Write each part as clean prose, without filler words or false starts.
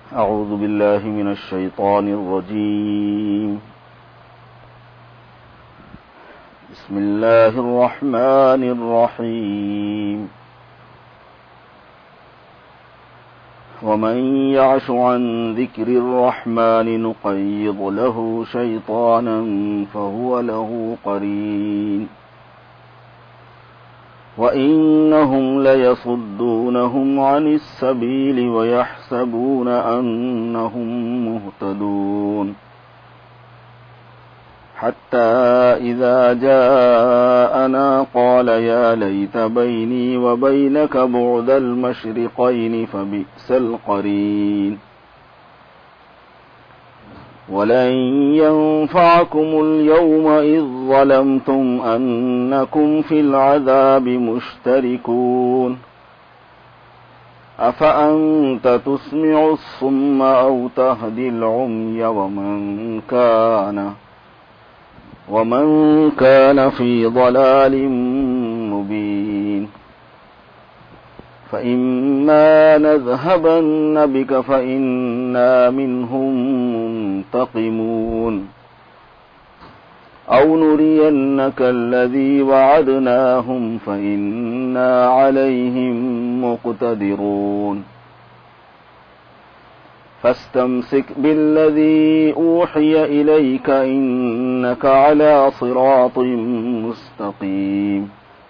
أعوذ بالله من الشيطان الرجيم. بسم الله الرحمن الرحيم. ومن يعش عن ذكر الرحمن نقيض له شيطانا فهو له قرين وَإِنَّهُمْ لَيَصُدُّونَهُمْ عَنِ السَّبِيلِ وَيَحْسَبُونَ أَنَّهُمْ مُهْتَدُونَ حَتَّى إِذَا جَاءَنَا قَالَ يَا لَيْتَ بَيْنِي وَبَيْنَكَ بُعْدَ الْمَشْرِقَيْنِ فَبِئْسَ الْقَرِينُ وَلَن يَنفَعَكُمُ الْيَوْمَ إِذ ظَّلَمْتُمْ أَنَّكُمْ فِي الْعَذَابِ مُشْتَرِكُونَ أَفَأَنْتَ تُسْمِعُ الصُّمَّ أَوْ تَهْدِي الْعُمْيَ وَمَنْ كَانَ فِي ضَلَالٍ مُبِينٍ فَإِمَّا نَذْهَبَنَّ بِكَ فَإِنَّا مِنْهُمْ مُنْتَقِمُونَ أَوْ نُرِيَنَّكَ الَّذِي وَعَدْنَاهُمْ فَإِنَّا عَلَيْهِمْ مُقْتَدِرُونَ فَاسْتَمْسِكْ بِالَّذِي أُوحِيَ إِلَيْكَ إِنَّكَ عَلَى صِرَاطٍ مُسْتَقِيمٍ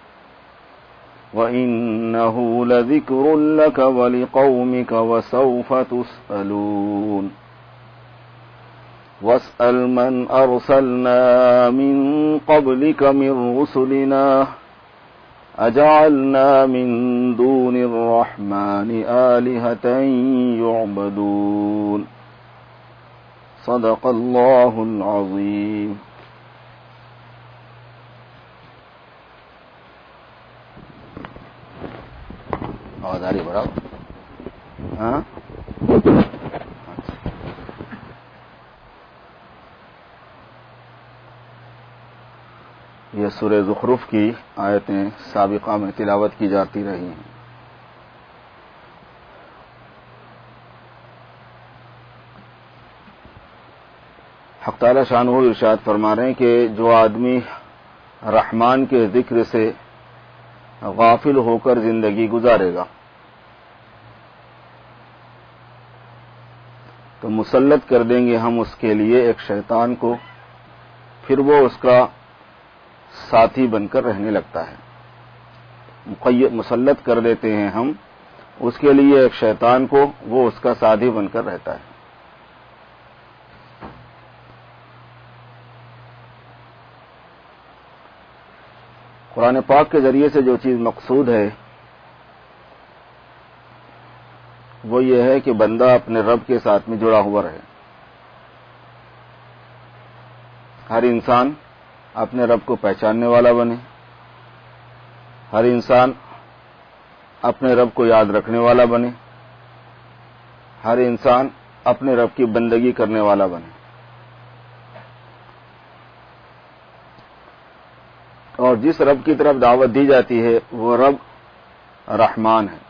وَإِنَّهُ لَذِكْرٌ لَكَ وَلِقَوْمِكَ وَسَوْفَ تُسْأَلُونَ وَاسْأَلْ مَنْ أَرْسَلْنَا مِنْ قَبْلِكَ مِنْ رُسُلِنَا أَجَعَلْنَا مِنْ دُونِ الرَّحْمَنِ آلِهَةً يُعْبَدُونَ صدق اللہ العظیم. آوازاری برابر. ہاں یہ سورہ زخرف کی آیتیں سابقہ میں تلاوت کی جاتی رہی ہیں. حق تعالی شانہ ارشاد فرما رہے ہیں کہ جو آدمی رحمان کے ذکر سے غافل ہو کر زندگی گزارے گا تو مسلط کر دیں گے ہم اس کے لیے ایک شیطان کو، پھر وہ اس کا ساتھی بن کر رہنے لگتا ہے. مسلط کر دیتے ہیں ہم اس کے لیے ایک شیطان کو، وہ اس کا ساتھی بن کر رہتا ہے. قرآن پاک کے ذریعے سے جو چیز مقصود ہے وہ یہ ہے کہ بندہ اپنے رب کے ساتھ میں جڑا ہوا رہے. ہر انسان اپنے رب کو پہچاننے والا بنے، ہر انسان اپنے رب کو یاد رکھنے والا بنے، ہر انسان اپنے رب کی بندگی کرنے والا بنے. اور جس رب کی طرف دعوت دی جاتی ہے وہ رب رحمان ہے.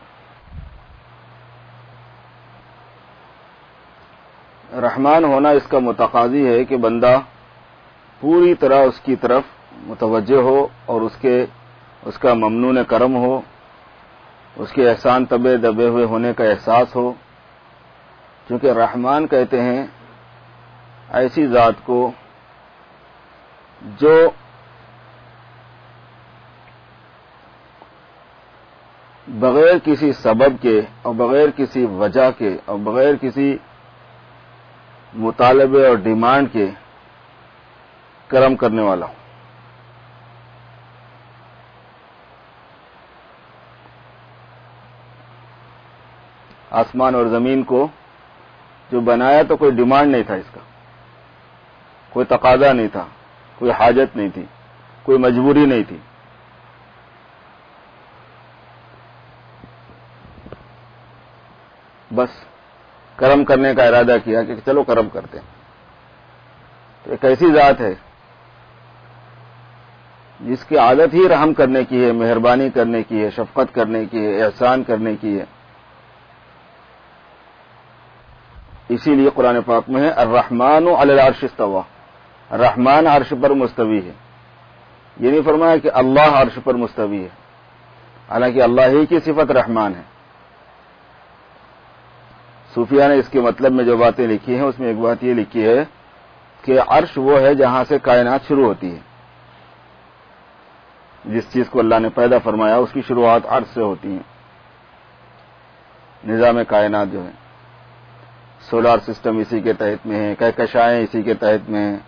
رحمان ہونا اس کا متقاضی ہے کہ بندہ پوری طرح اس کی طرف متوجہ ہو اور اس کا ممنون کرم ہو، اس کے احسان تبے دبے ہوئے ہونے کا احساس ہو. کیونکہ رحمان کہتے ہیں ایسی ذات کو جو بغیر کسی سبب کے اور بغیر کسی وجہ کے اور بغیر کسی مطالبے اور ڈیمانڈ کے کرم کرنے والا ہوں. آسمان اور زمین کو جو بنایا تو کوئی ڈیمانڈ نہیں تھا، اس کا کوئی تقاضا نہیں تھا، کوئی حاجت نہیں تھی، کوئی مجبوری نہیں تھی. بس کرم کرنے کا ارادہ کیا کہ چلو کرم کرتے ہیں. تو ایک ایسی ذات ہے جس کی عادت ہی رحم کرنے کی ہے، مہربانی کرنے کی ہے، شفقت کرنے کی ہے، احسان کرنے کی ہے. اسی لیے قرآن پاک میں ہے الرحمن علی العرش استوى، رحمان عرش پر مستوی ہے. یہ نہیں فرمایا کہ اللہ عرش پر مستوی ہے، حالانکہ اللہ ہی کی صفت رحمان ہے. صوفیہ نے اس کے مطلب میں جو باتیں لکھی ہیں اس میں ایک بات یہ لکھی ہے کہ عرش وہ ہے جہاں سے کائنات شروع ہوتی ہے. جس چیز کو اللہ نے پیدا فرمایا اس کی شروعات عرش سے ہوتی ہیں. نظام کائنات جو ہے، سولار سسٹم اسی کے تحت میں ہے، کہکشائیں اسی کے تحت میں ہیں.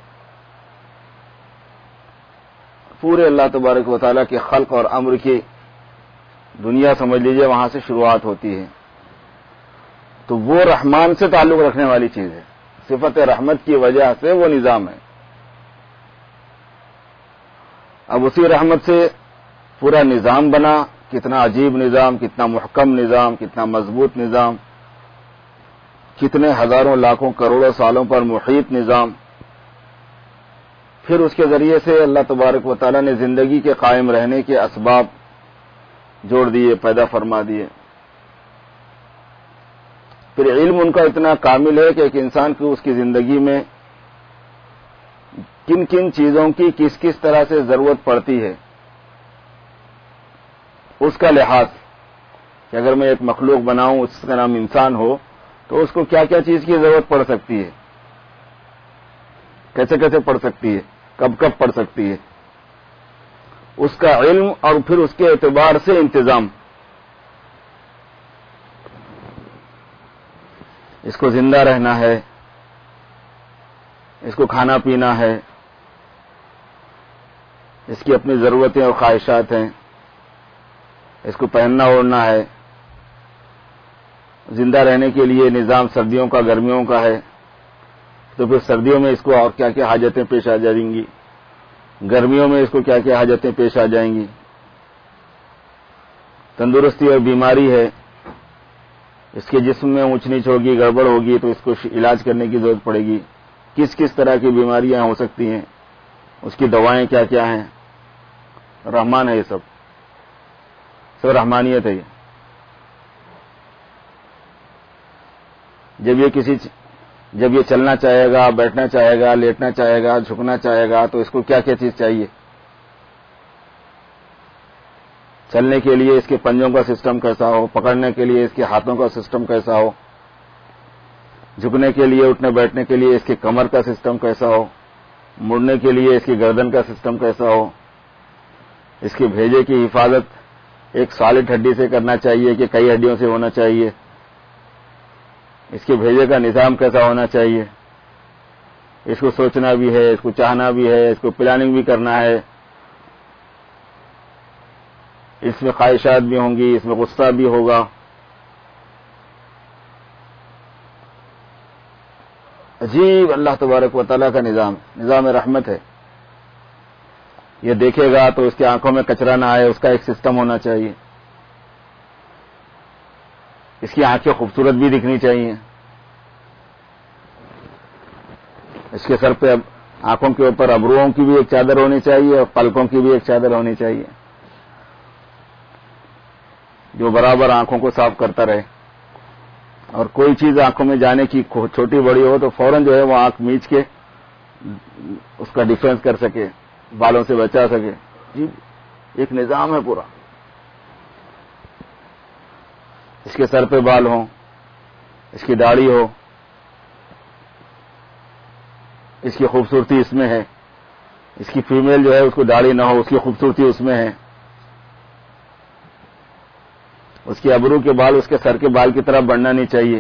پورے اللہ تبارک و تعالیٰ کے خلق اور امر کی دنیا سمجھ لیجئے وہاں سے شروعات ہوتی ہے. تو وہ رحمان سے تعلق رکھنے والی چیز ہے، صفت رحمت کی وجہ سے وہ نظام ہے. اب اسی رحمت سے پورا نظام بنا، کتنا عجیب نظام، کتنا محکم نظام، کتنا مضبوط نظام، کتنے ہزاروں لاکھوں کروڑوں سالوں پر محیط نظام. پھر اس کے ذریعے سے اللہ تبارک و تعالیٰ نے زندگی کے قائم رہنے کے اسباب جوڑ دیے، پیدا فرما دیے. پھر علم ان کا اتنا کامل ہے کہ ایک انسان کو اس کی زندگی میں کن کن چیزوں کی کس کس طرح سے ضرورت پڑتی ہے اس کا لحاظ، کہ اگر میں ایک مخلوق بناؤں اس کا نام انسان ہو تو اس کو کیا کیا چیز کی ضرورت پڑ سکتی ہے، کیسے کیسے پڑ سکتی ہے، کب کب پڑ سکتی ہے، اس کا علم اور پھر اس کے اعتبار سے انتظام. اس کو زندہ رہنا ہے، اس کو کھانا پینا ہے، اس کی اپنی ضرورتیں اور خواہشات ہیں، اس کو پہننا اوڑھنا ہے. زندہ رہنے کے لیے نظام سردیوں کا گرمیوں کا ہے، تو پھر سردیوں میں اس کو اور کیا کیا حاجتیں پیش آ جائیں گی، گرمیوں میں اس کو کیا کیا حاجتیں پیش آ جائیں گی. تندرستی اور بیماری ہے، اس کے جسم میں اونچ نیچ ہوگی، گڑبڑ ہوگی تو اس کو علاج کرنے کی ضرورت پڑے گی. کس کس طرح کی بیماریاں ہو سکتی ہیں، اس کی دوائیں کیا کیا ہیں. رحمان ہے، یہ سب رحمانیت ہے. جب یہ چلنا چاہے گا، بیٹھنا چاہے گا، لیٹنا چاہے گا، جھکنا چاہے گا تو اس کو کیا کیا چیز چاہیے. چلنے کے لیے اس کے پنجوں کا سسٹم کیسا ہو، پکڑنے کے لیے اس کے ہاتھوں کا سسٹم کیسا ہو، جھکنے کے لیے اٹھنے بیٹھنے کے لیے اس کے کمر کا سسٹم کیسا ہو، مڑنے کے لیے اس کی گردن کا سسٹم کیسا ہو. اس کے بھیجے کی حفاظت ایک سالڈ ہڈی سے کرنا چاہیے کہ کئی ہڈیوں سے ہونا چاہیے. اس کے بھیجے کا نظام کیسا ہونا چاہیے. اس کو سوچنا بھی ہے، اس کو چاہنا بھی ہے، اس کو پلاننگ بھی کرنا ہے. اس میں خواہشات بھی ہوں گی، اس میں غصہ بھی ہوگا. عجیب اللہ تبارک و تعالیٰ کا نظام رحمت ہے. یہ دیکھے گا تو اس کی آنکھوں میں کچرا نہ آئے، اس کا ایک سسٹم ہونا چاہیے. اس کی آنکھیں خوبصورت بھی دکھنی چاہیے. اس کے سر پہ آنکھوں کے اوپر ابروؤں کی بھی ایک چادر ہونی چاہیے اور پلکوں کی بھی ایک چادر ہونی چاہیے جو برابر آنکھوں کو صاف کرتا رہے. اور کوئی چیز آنکھوں میں جانے کی چھوٹی بڑی ہو تو فوراً جو ہے وہ آنکھ میچ کے اس کا ڈیفینس کر سکے، بالوں سے بچا سکے. جی ایک نظام ہے پورا. اس کے سر پہ بال ہوں، اس کی داڑھی ہو، اس کی خوبصورتی اس میں ہے. اس کی فیمیل جو ہے اس کو داڑھی نہ ہو، اس کی خوبصورتی اس میں ہے. اس کے ابرو کے بال اس کے سر کے بال کی طرح بڑھنا نہیں چاہیے.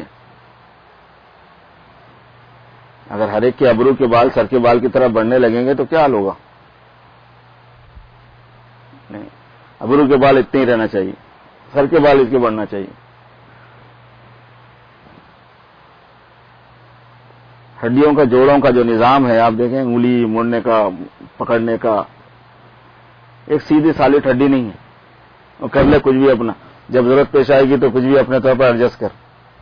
اگر ہر ایک کے ابرو کے بال سر کے بال کی طرح بڑھنے لگیں گے تو کیا حال ہوگا. نہیں، ابرو کے بال اتنے ہی رہنا چاہیے، سر کے بال اس کے بڑھنا چاہیے. ہڈیوں کا، جوڑوں کا جو نظام ہے آپ دیکھیں، انگلی موڑنے کا، پکڑنے کا، ایک سیدھی سالڈ ہڈی نہیں ہے. اور کر لے کچھ بھی اپنا، جب ضرورت پیش آئے گی تو کچھ بھی اپنے طور پر ایڈجسٹ کر.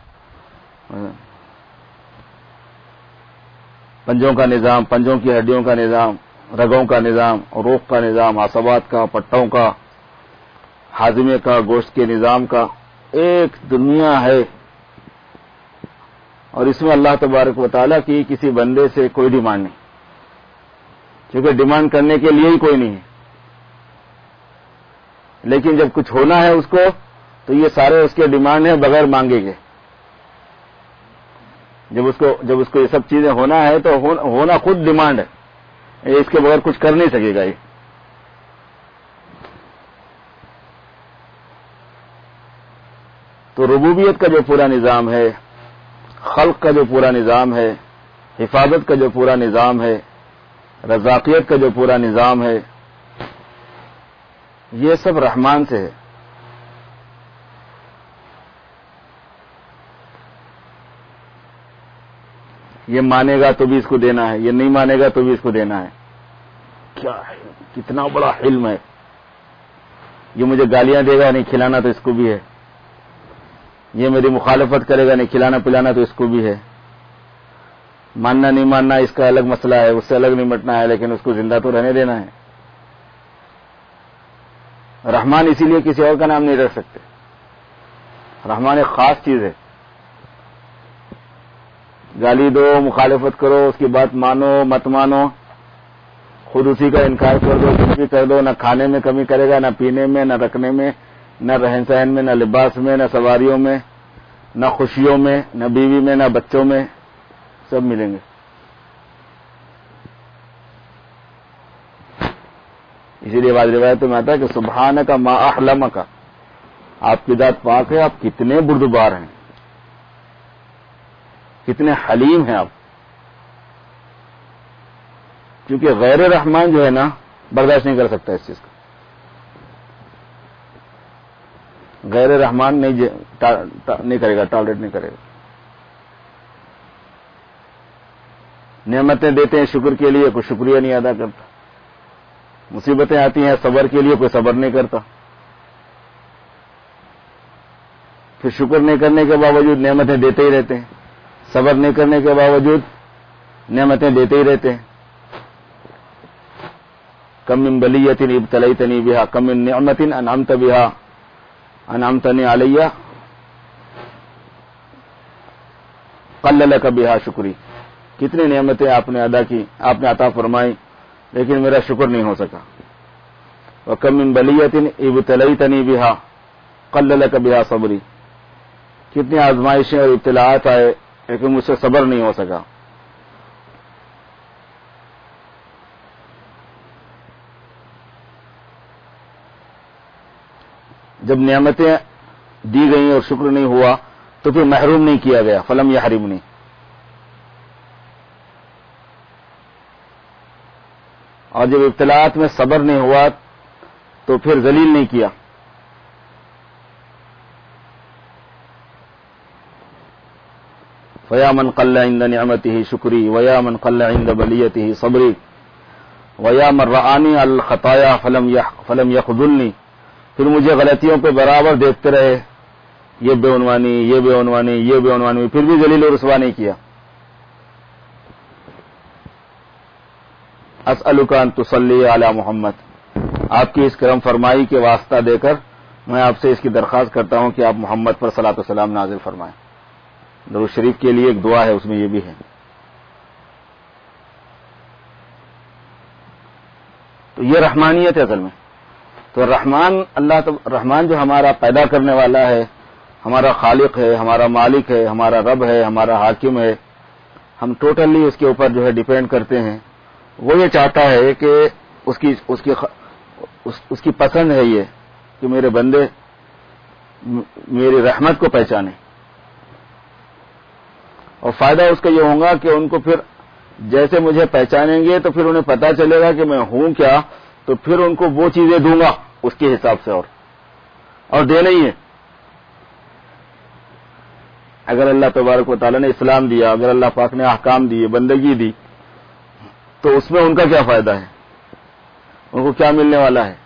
پنجوں کا نظام، پنجوں کی ہڈیوں کا نظام، رگوں کا نظام، روق کا نظام، عصبات کا، پٹھوں کا، ہاضمے کا، گوشت کے نظام کا، ایک دنیا ہے. اور اس میں اللہ تبارک و تعالیٰ کی کسی بندے سے کوئی ڈیمانڈ نہیں، کیونکہ ڈیمانڈ کرنے کے لیے ہی کوئی نہیں ہے. لیکن جب کچھ ہونا ہے اس کو تو یہ سارے اس کے ڈیمانڈ ہیں بغیر مانگے گے. جب اس کو یہ سب چیزیں ہونا ہے تو ہونا خود ڈیمانڈ ہے، اس کے بغیر کچھ کر نہیں سکے گا یہ. تو ربوبیت کا جو پورا نظام ہے، خلق کا جو پورا نظام ہے، حفاظت کا جو پورا نظام ہے، رزاقیت کا جو پورا نظام ہے، یہ سب رحمان سے ہے. یہ مانے گا تو بھی اس کو دینا ہے، یہ نہیں مانے گا تو بھی اس کو دینا ہے. کیا ہے، کتنا بڑا علم ہے. یہ مجھے گالیاں دے گا نہیں کھلانا تو اس کو بھی ہے، یہ میری مخالفت کرے گا نہیں کھلانا پلانا تو اس کو بھی ہے. ماننا نہیں ماننا اس کا الگ مسئلہ ہے، اس سے الگ نمٹنا ہے، لیکن اس کو زندہ تو رہنے دینا ہے. رحمان اسی لیے کسی اور کا نام نہیں رکھ سکتے. رحمان ایک خاص چیز ہے. گالی دو، مخالفت کرو، اس کی بات مانو مت مانو، خود اسی کا انکار کر دو، کچھ بھی کر دو، نہ کھانے میں کمی کرے گا، نہ پینے میں، نہ رکھنے میں، نہ رہن سہن میں، نہ لباس میں، نہ سواریوں میں، نہ خوشیوں میں، نہ بیوی میں، نہ بچوں میں، سب ملیں گے. اسی لیے بعض روایتوں میں آتا ہے کہ سبحانک ما احلمک، آپ کی ذات پاک ہے، آپ کتنے بردبار ہیں، کتنے حلیم ہیں آپ. کیونکہ غیر رحمان جو ہے نا برداشت نہیں کر سکتا اس چیز کو. غیر رحمان نہیں کرے گا، ٹالریٹ نہیں کرے گا. نعمتیں دیتے ہیں شکر کے لیے، کوئی شکریہ نہیں ادا کرتا. مصیبتیں آتی ہیں صبر کے لیے، کوئی صبر نہیں کرتا. پھر شکر نہیں کرنے کے باوجود نعمتیں دیتے ہی رہتے ہیں، صبر نہیں کرنے کے باوجود نعمتیں دیتے ہی رہتے ہیں. کم من بلیۃ ابتلیتنی بہا، کم من نعمت انعمت بہا انعمتنی علی قل لک بہا شکری. کتنی نعمتیں آپ نے ادا کی، آپ نے عطا فرمائی، لیکن میرا شکر نہیں ہو سکا. وکم من بلیۃ ابتلیتنی بہا قل لک بہا صبری. کتنی آزمائشیں اور ابتلاءات آئے لیکن مجھ سے صبر نہیں ہو سکا. جب نعمتیں دی گئیں اور شکر نہیں ہوا تو پھر محروم نہیں کیا گیا. فلم یحرمنی. اور جب ابتلاءات میں صبر نہیں ہوا تو پھر ذلیل نہیں کیا. وَيَا مَنْ قَلَّ عِنْدَ نِعْمَتِهِ شُكْرِي وَيَا مَنْ قَلَّ عِنْدَ بَلِيَّتِهِ صَبْرِي وَيَا مَنْ رَآنِي عَلَى الْخَطَايَا فَلَمْ يَخْذُلْنِي. پھر مجھے غلطیوں پہ برابر دیکھتے رہے، یہ بے عنوانی، یہ بے عنوانی، یہ بے عنوانی، پھر بھی ذلیل و رسوا نہیں کیا. اسألک ان تصلی علی محمد. آپ کی اس کرم فرمائی کے واسطہ دے کر میں آپ سے اس کی درخواست کرتا ہوں کہ آپ محمد پر صلاۃ و سلام نازل فرمائیں. درود شریف کے لیے ایک دعا ہے، اس میں یہ بھی ہے. تو یہ رحمانیت ہے اصل میں. تو رحمان جو ہمارا پیدا کرنے والا ہے، ہمارا خالق ہے، ہمارا مالک ہے، ہمارا رب ہے، ہمارا حاکم ہے، ہم ٹوٹلی اس کے اوپر جو ہے ڈیپینڈ کرتے ہیں. وہ یہ چاہتا ہے کہ اس کی پسند ہے یہ کہ میرے بندے میری رحمت کو پہچانے. اور فائدہ اس کا یہ ہوگا کہ ان کو پھر جیسے مجھے پہچانیں گے تو پھر انہیں پتا چلے گا کہ میں ہوں کیا، تو پھر ان کو وہ چیزیں دوں گا اس کے حساب سے. اور دینا ہی ہے. اگر اللہ تبارک و تعالیٰ نے اسلام دیا، اگر اللہ پاک نے احکام دیے، بندگی دی، تو اس میں ان کا کیا فائدہ ہے، ان کو کیا ملنے والا ہے.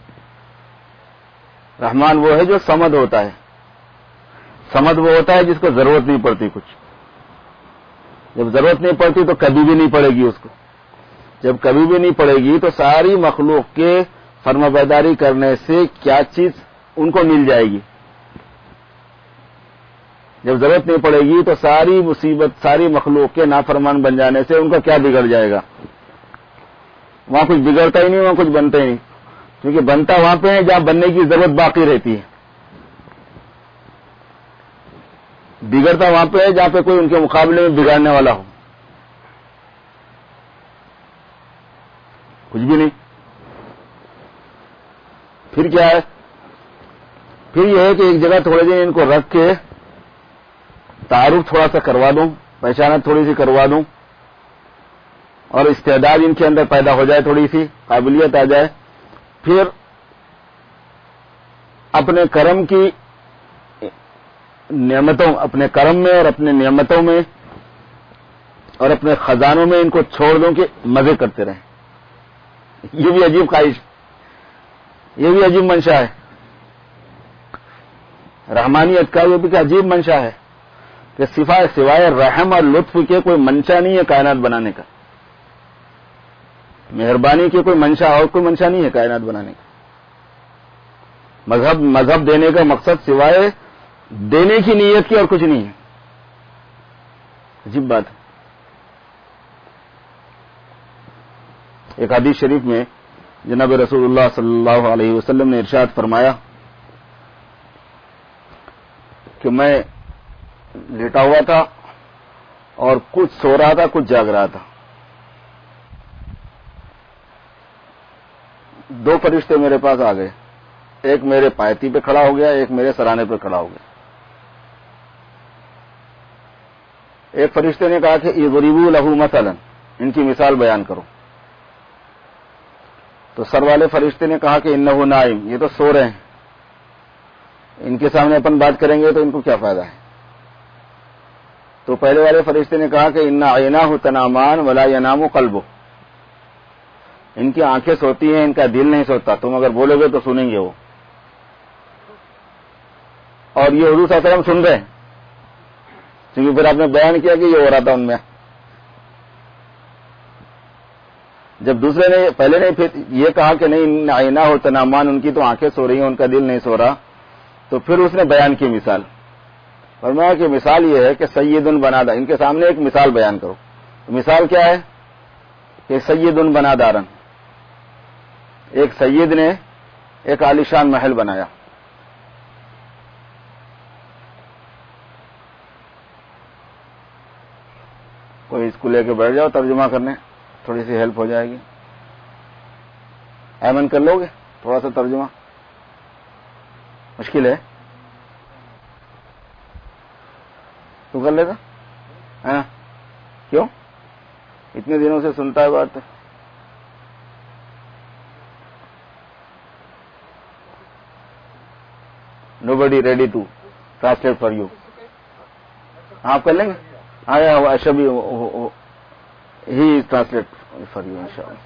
رحمان وہ ہے جو صمد ہوتا ہے. صمد وہ ہوتا ہے جس کو ضرورت نہیں پڑتی کچھ. جب ضرورت نہیں پڑتی تو کبھی بھی نہیں پڑے گی اس کو. جب کبھی بھی نہیں پڑے گی تو ساری مخلوق کے فرمانبرداری کرنے سے کیا چیز ان کو مل جائے گی. جب ضرورت نہیں پڑے گی تو ساری مصیبت ساری مخلوق کے نافرمان بن جانے سے ان کا کیا بگڑ جائے گا؟ وہاں کچھ بگڑتا ہی نہیں، وہاں کچھ بنتا ہی نہیں، کیونکہ بنتا وہاں پہ ہے جہاں بننے کی ضرورت باقی رہتی ہے، بگڑتا وہاں پہ ہے جہاں پہ کوئی ان کے مقابلے میں بگاڑنے والا ہو، کچھ بھی نہیں۔ پھر کیا ہے؟ پھر یہ ہے کہ ایک جگہ تھوڑے دن ان کو رکھ کے تعارف تھوڑا سا کروا دوں، پہچانت تھوڑی سی کروا دوں، اور استعداد ان کے اندر پیدا ہو جائے، تھوڑی سی قابلیت آ جائے، پھر اپنے کرم کی نعمتوں، اپنے کرم میں اور اپنے نعمتوں میں اور اپنے خزانوں میں ان کو چھوڑ دوں کہ مزے کرتے رہیں۔ یہ بھی عجیب خواہش، یہ بھی عجیب منشا ہے رحمانیت کا، یہ بھی کہ عجیب منشا ہے کہ سوائے رحم اور لطف کے کوئی منشا نہیں ہے کائنات بنانے کا، مہربانی کی کوئی منشا اور کوئی منشا نہیں ہے کائنات بنانے کا۔ مذہب دینے کا مقصد سوائے دینے کی نیت کی اور کچھ نہیں ہے، عجیب بات ہے۔ ایک حدیث شریف میں جناب رسول اللہ صلی اللہ علیہ وسلم نے ارشاد فرمایا کہ میں لیٹا ہوا تھا اور کچھ سو رہا تھا، کچھ جاگ رہا تھا، دو فرشتے میرے پاس آ گئے، ایک میرے پایتی پہ کھڑا ہو گیا، ایک میرے سرانے پہ کھڑا ہو گیا۔ ایک فرشتے نے کہا کہ اضربوا لہ مثلا، ان کی مثال بیان کرو۔ تو سر والے فرشتے نے کہا کہ انہ نائم، یہ تو سو رہے ہیں، ان کے سامنے اپن بات کریں گے تو ان کو کیا فائدہ ہے۔ تو پہلے والے فرشتے نے کہا کہ ان عیناہ تنامان ولا ینام قلبہ، ان کی آنکھیں سوتی ہیں، ان کا دل نہیں سوتا، تم اگر بولو گے تو سنیں گے وہ۔ اور یہ حضور صلی اللہ علیہ وسلم سن رہے ہیں، کیونکہ پھر آپ نے بیان کیا کہ یہ ہو رہا تھا ان میں۔ جب دوسرے نے پہلے نے پھر یہ کہا کہ نہیں عیناہ تنامان، ان کی تو آنکھیں سو رہی ہیں، ان کا دل نہیں سو رہا، تو پھر اس نے بیان کی مثال، فرمایا کہ مثال یہ ہے کہ سید بنادا، ان کے سامنے ایک مثال بیان کرو۔ مثال کیا ہے کہ سید بنادارن، ایک سید نے ایک عالیشان محل بنایا، کوئی اس کو لے کے بیٹھ جاؤ ترجمہ کرنے، تھوڑی سی ہیلپ ہو جائے گی۔ ایمن کر لو گے تھوڑا سا ترجمہ؟ مشکل ہے تو کر لیتا؟ ہاں کیوں؟ اتنے دنوں سے سنتا ہے بات۔ Nobody ready to translate for you. آپ کر لیں گے؟ ہاں شبھی ہی ٹرانسلیٹ فار یو انشاءاللہ۔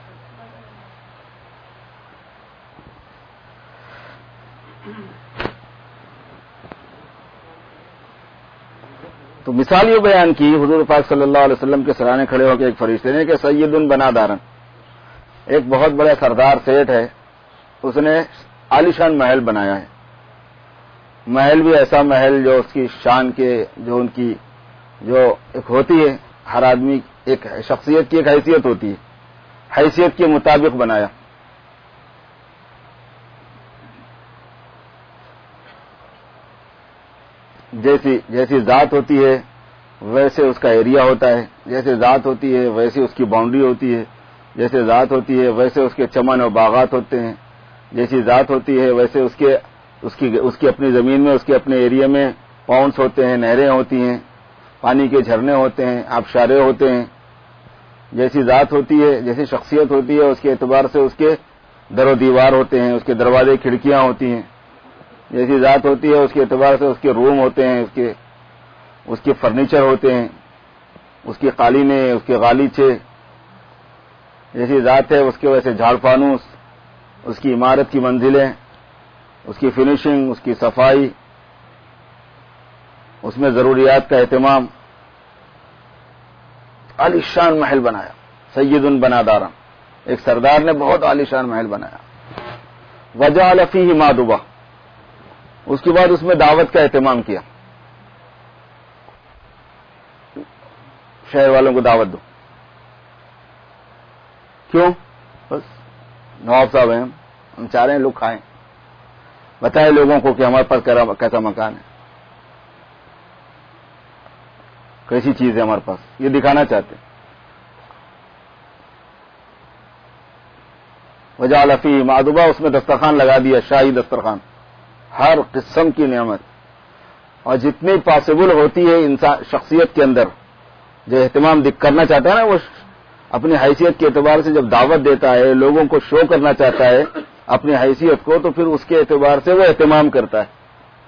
تو مثال یہ بیان کی حضور پاک صلی اللہ علیہ وسلم کے سرانے کھڑے ہو کے ایک فرشتے نے کہ سید بنادارن، ایک بہت بڑا سردار سیٹ ہے، اس نے عالیشان محل بنایا ہے، محل بھی ایسا محل جو اس کی شان کے، جو ان کی جو ایک ہوتی ہے، ہر آدمی ایک شخصیت کی ایک حیثیت ہوتی ہے، حیثیت کے مطابق بنایا۔ جیسی ذات ہوتی ہے ویسے اس کا ایریا ہوتا ہے، جیسے ذات ہوتی ہے ویسے اس کی باؤنڈری ہوتی ہے، جیسے ذات ہوتی ہے ویسے اس کے چمن اور باغات ہوتے ہیں، جیسی ذات ہوتی ہے ویسے اس کی اپنی زمین میں، اس کے اپنے ایریا میں پاؤنڈس ہوتے ہیں، نہریں ہوتی ہیں، پانی کے جھرنے ہوتے ہیں، آبشارے ہوتے ہیں۔ جیسی ذات ہوتی ہے، جیسی شخصیت ہوتی ہے، اس کے اعتبار سے اس کے در و دیوار ہوتے ہیں، اس کے دروازے کھڑکیاں ہوتی ہیں۔ جیسی ذات ہوتی ہے اس کے اعتبار سے اس کے روم ہوتے ہیں، اس کے فرنیچر ہوتے ہیں، اس کی قالینیں، اس کے غالیچے۔ جیسی ذات ہے اس کے ویسے جھاڑ فانوس، اس کی عمارت کی منزلیں، اس کی فنیشنگ، اس کی صفائی، اس میں ضروریات کا اہتمام۔ عالیشان محل بنایا، سید بنادارا، ایک سردار نے بہت عالیشان محل بنایا۔ وجعل فیہ مادبہ، اس کے بعد اس میں دعوت کا اہتمام کیا، شہر والوں کو دعوت دو. کیوں؟ بس نواب صاحب ہیں, ہم چاہ رہے ہیں لوگ کھائیں. بتائے لوگوں کو کہ ہمارے پاس کیسا مکان ہے, کیسی چیز ہے ہمارے پاس, یہ دکھانا چاہتے ہیں. وجعل فیہ مأدبہ, اس میں دسترخوان لگا دیا, شاہی دسترخوان, ہر قسم کی نعمت. اور جتنی پاسبل ہوتی ہے انسان شخصیت کے اندر جو اہتمام کرنا چاہتا ہے نا, وہ اپنی حیثیت کے اعتبار سے جب دعوت دیتا ہے, لوگوں کو شو کرنا چاہتا ہے اپنی حیثیت کو, تو پھر اس کے اعتبار سے وہ اہتمام کرتا ہے.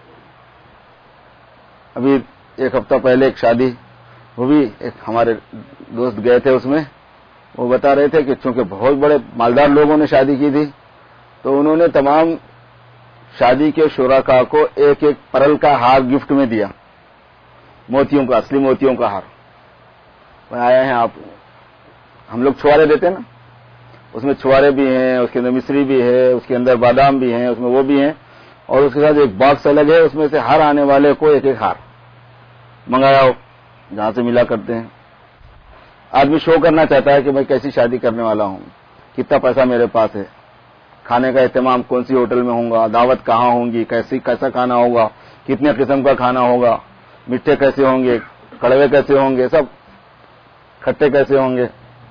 ابھی ایک ہفتہ پہلے ایک شادی, وہ بھی ایک ہمارے دوست گئے تھے, اس میں وہ بتا رہے تھے کہ چونکہ بہت بڑے مالدار لوگوں نے شادی کی تھی, تو انہوں نے تمام شادی کے شرکاء کو ایک ایک پرل کا ہار گفٹ میں دیا, موتیوں کا, اصلی موتیوں کا ہار. آیا ہے آپ, ہم لوگ چھوارے دیتے ہیں نا, اس میں چھوارے بھی ہیں, اس کے اندر مصری بھی ہے, اس کے اندر بادام بھی ہیں, اس میں وہ بھی ہیں, اور اس کے ساتھ ایک باکس الگ ہے, اس میں سے ہر آنے والے کو ایک ایک ہار منگایا ہو جہاں سے ملا کرتے ہیں. آدمی شو کرنا چاہتا ہے کہ میں کیسی شادی کرنے والا ہوں, کتنا پیسہ میرے پاس ہے, کھانے کا اہتمام کون سی ہوٹل میں ہوں گا, دعوت کہاں ہوں گی, کیسا کھانا ہوگا, کتنے قسم کا کھانا ہوگا, میٹھے کیسے ہوں گے, کڑوے کیسے ہوں گے, سب کھٹے کیسے ہوں گے.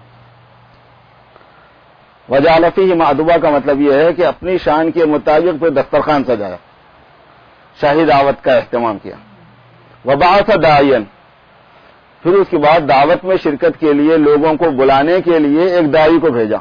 وجعل فیہ مأدبہ کا مطلب یہ ہے کہ اپنی شان کے مطابق پھر دسترخوان سجایا, شاہی دعوت کا اہتمام کیا. وبعث داعیا, پھر اس کے بعد دعوت میں شرکت کے لیے لوگوں کو بلانے کے لیے ایک داعی کو بھیجا.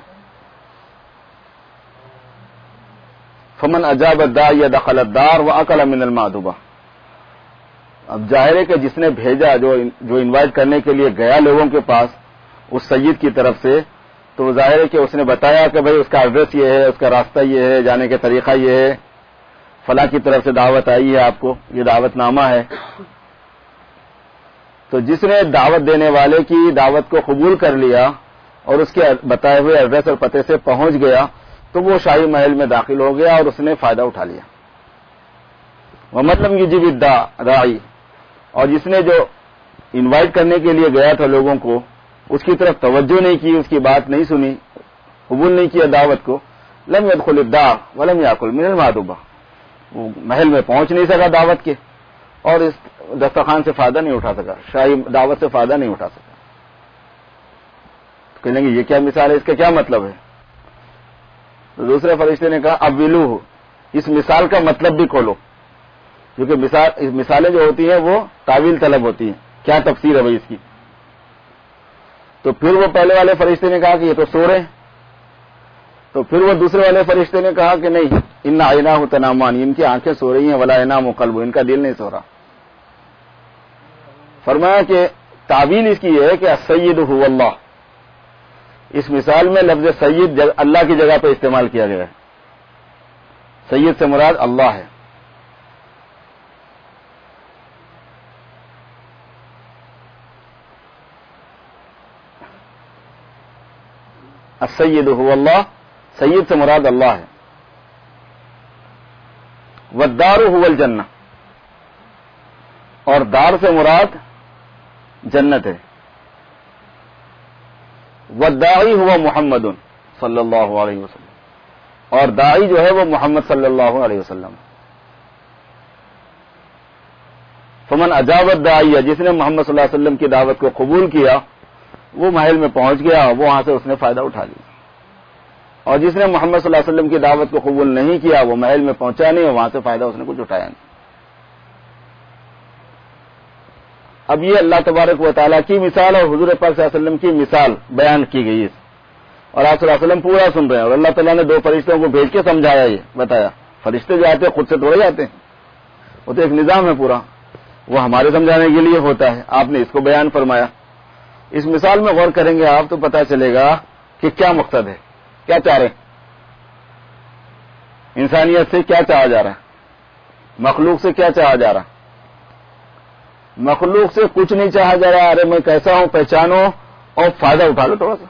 فمن اجاب الداعی دخل الدار واکل من المأدبہ. اب ظاہر ہے کہ جس نے بھیجا, جو انوائٹ کرنے کے لیے گیا لوگوں کے پاس اس سید کی طرف سے, تو ظاہر ہے کہ اس نے بتایا کہ بھئی اس کا ایڈریس یہ ہے, اس کا راستہ یہ ہے, جانے کا طریقہ یہ ہے, فلاں کی طرف سے دعوت آئی ہے آپ کو, یہ دعوت نامہ ہے. تو جس نے دعوت دینے والے کی دعوت کو قبول کر لیا اور اس کے بتائے ہوئے ایڈریس اور پتے سے پہنچ گیا, تو وہ شاہی محل میں داخل ہو گیا اور اس نے فائدہ اٹھا لیا. ومن لم یجب الداعی, اور جس نے جو انوائٹ کرنے کے لیے گیا تھا لوگوں کو, اس کی طرف توجہ نہیں کی, اس کی بات نہیں سنی, قبول نہیں کیا دعوت کو, لم يدخل الدار ولم يأكل من المأدبہ, وہ محل میں پہنچ نہیں سکا دعوت کے, اور اس دسترخوان سے فائدہ نہیں اٹھا سکا, شاہی دعوت سے فائدہ نہیں اٹھا سکا. کہیں گے یہ کیا مثال ہے, اس کا کیا مطلب ہے؟ تو دوسرے فرشتے نے کہا اولوہ, اس مثال کا مطلب بھی کھولو, کیونکہ مثالیں جو ہوتی ہیں وہ تعویل طلب ہوتی ہیں, کیا تفسیر ہے بھائی اس کی. تو پھر وہ پہلے والے فرشتے نے کہا کہ یہ تو سو رہے ہیں. تو پھر وہ دوسرے والے فرشتے نے کہا کہ نہیں, ان عیناہ تنامان, ان کی آنکھیں سو رہی ہیں, ولا ینام قلبہ, ان کا دل نہیں سو رہا. فرمایا کہ تعویل اس کی یہ ہے کہ السید هو اللہ, اس مثال میں لفظ سید اللہ کی جگہ پہ استعمال کیا گیا ہے. سید سے مراد اللہ ہے. السید هو اللہ, سید سے مراد اللہ ہے. والدار هو الجنہ, اور دار سے مراد جنت ہے. والداعی هو محمد صلی اللہ علیہ وسلم, اور داعی جو ہے وہ محمد صلی اللہ علیہ وسلم. فمن اجاب الداعی, جس نے محمد صلی اللہ علیہ وسلم کی دعوت کو قبول کیا وہ محل میں پہنچ گیا, وہاں سے اس نے فائدہ اٹھا لیا. اور جس نے محمد صلی اللہ علیہ وسلم کی دعوت کو قبول نہیں کیا وہ محل میں پہنچا نہیں, اور وہاں سے فائدہ اس نے کچھ اٹھایا نہیں. اب یہ اللہ تبارک و تعالیٰ کی مثال اور حضور پاک صلی اللہ علیہ وسلم کی مثال بیان کی گئی ہے, اور آپ صلی اللہ علیہ وسلم پورا سن رہے ہیں. اور اللہ تعالیٰ نے 2 فرشتوں کو بھیج کے سمجھایا, یہ بتایا. فرشتے جو آتے ہیں خود سے تھوڑے جاتے ہیں, وہ تو ایک نظام ہے پورا, وہ ہمارے سمجھانے کے لیے ہوتا ہے. آپ نے اس کو بیان فرمایا. اس مثال میں غور کریں گے آپ تو پتہ چلے گا کہ کیا مقصد ہے, کیا چاہ رہے ہیں, انسانیت سے کیا چاہا جا رہا ہے, مخلوق سے کیا چاہا جا رہا ہے. مخلوق سے کچھ نہیں چاہا جا رہا, ارے میں کیسا ہوں پہچانو اور فائدہ اٹھا لو تھوڑا سا.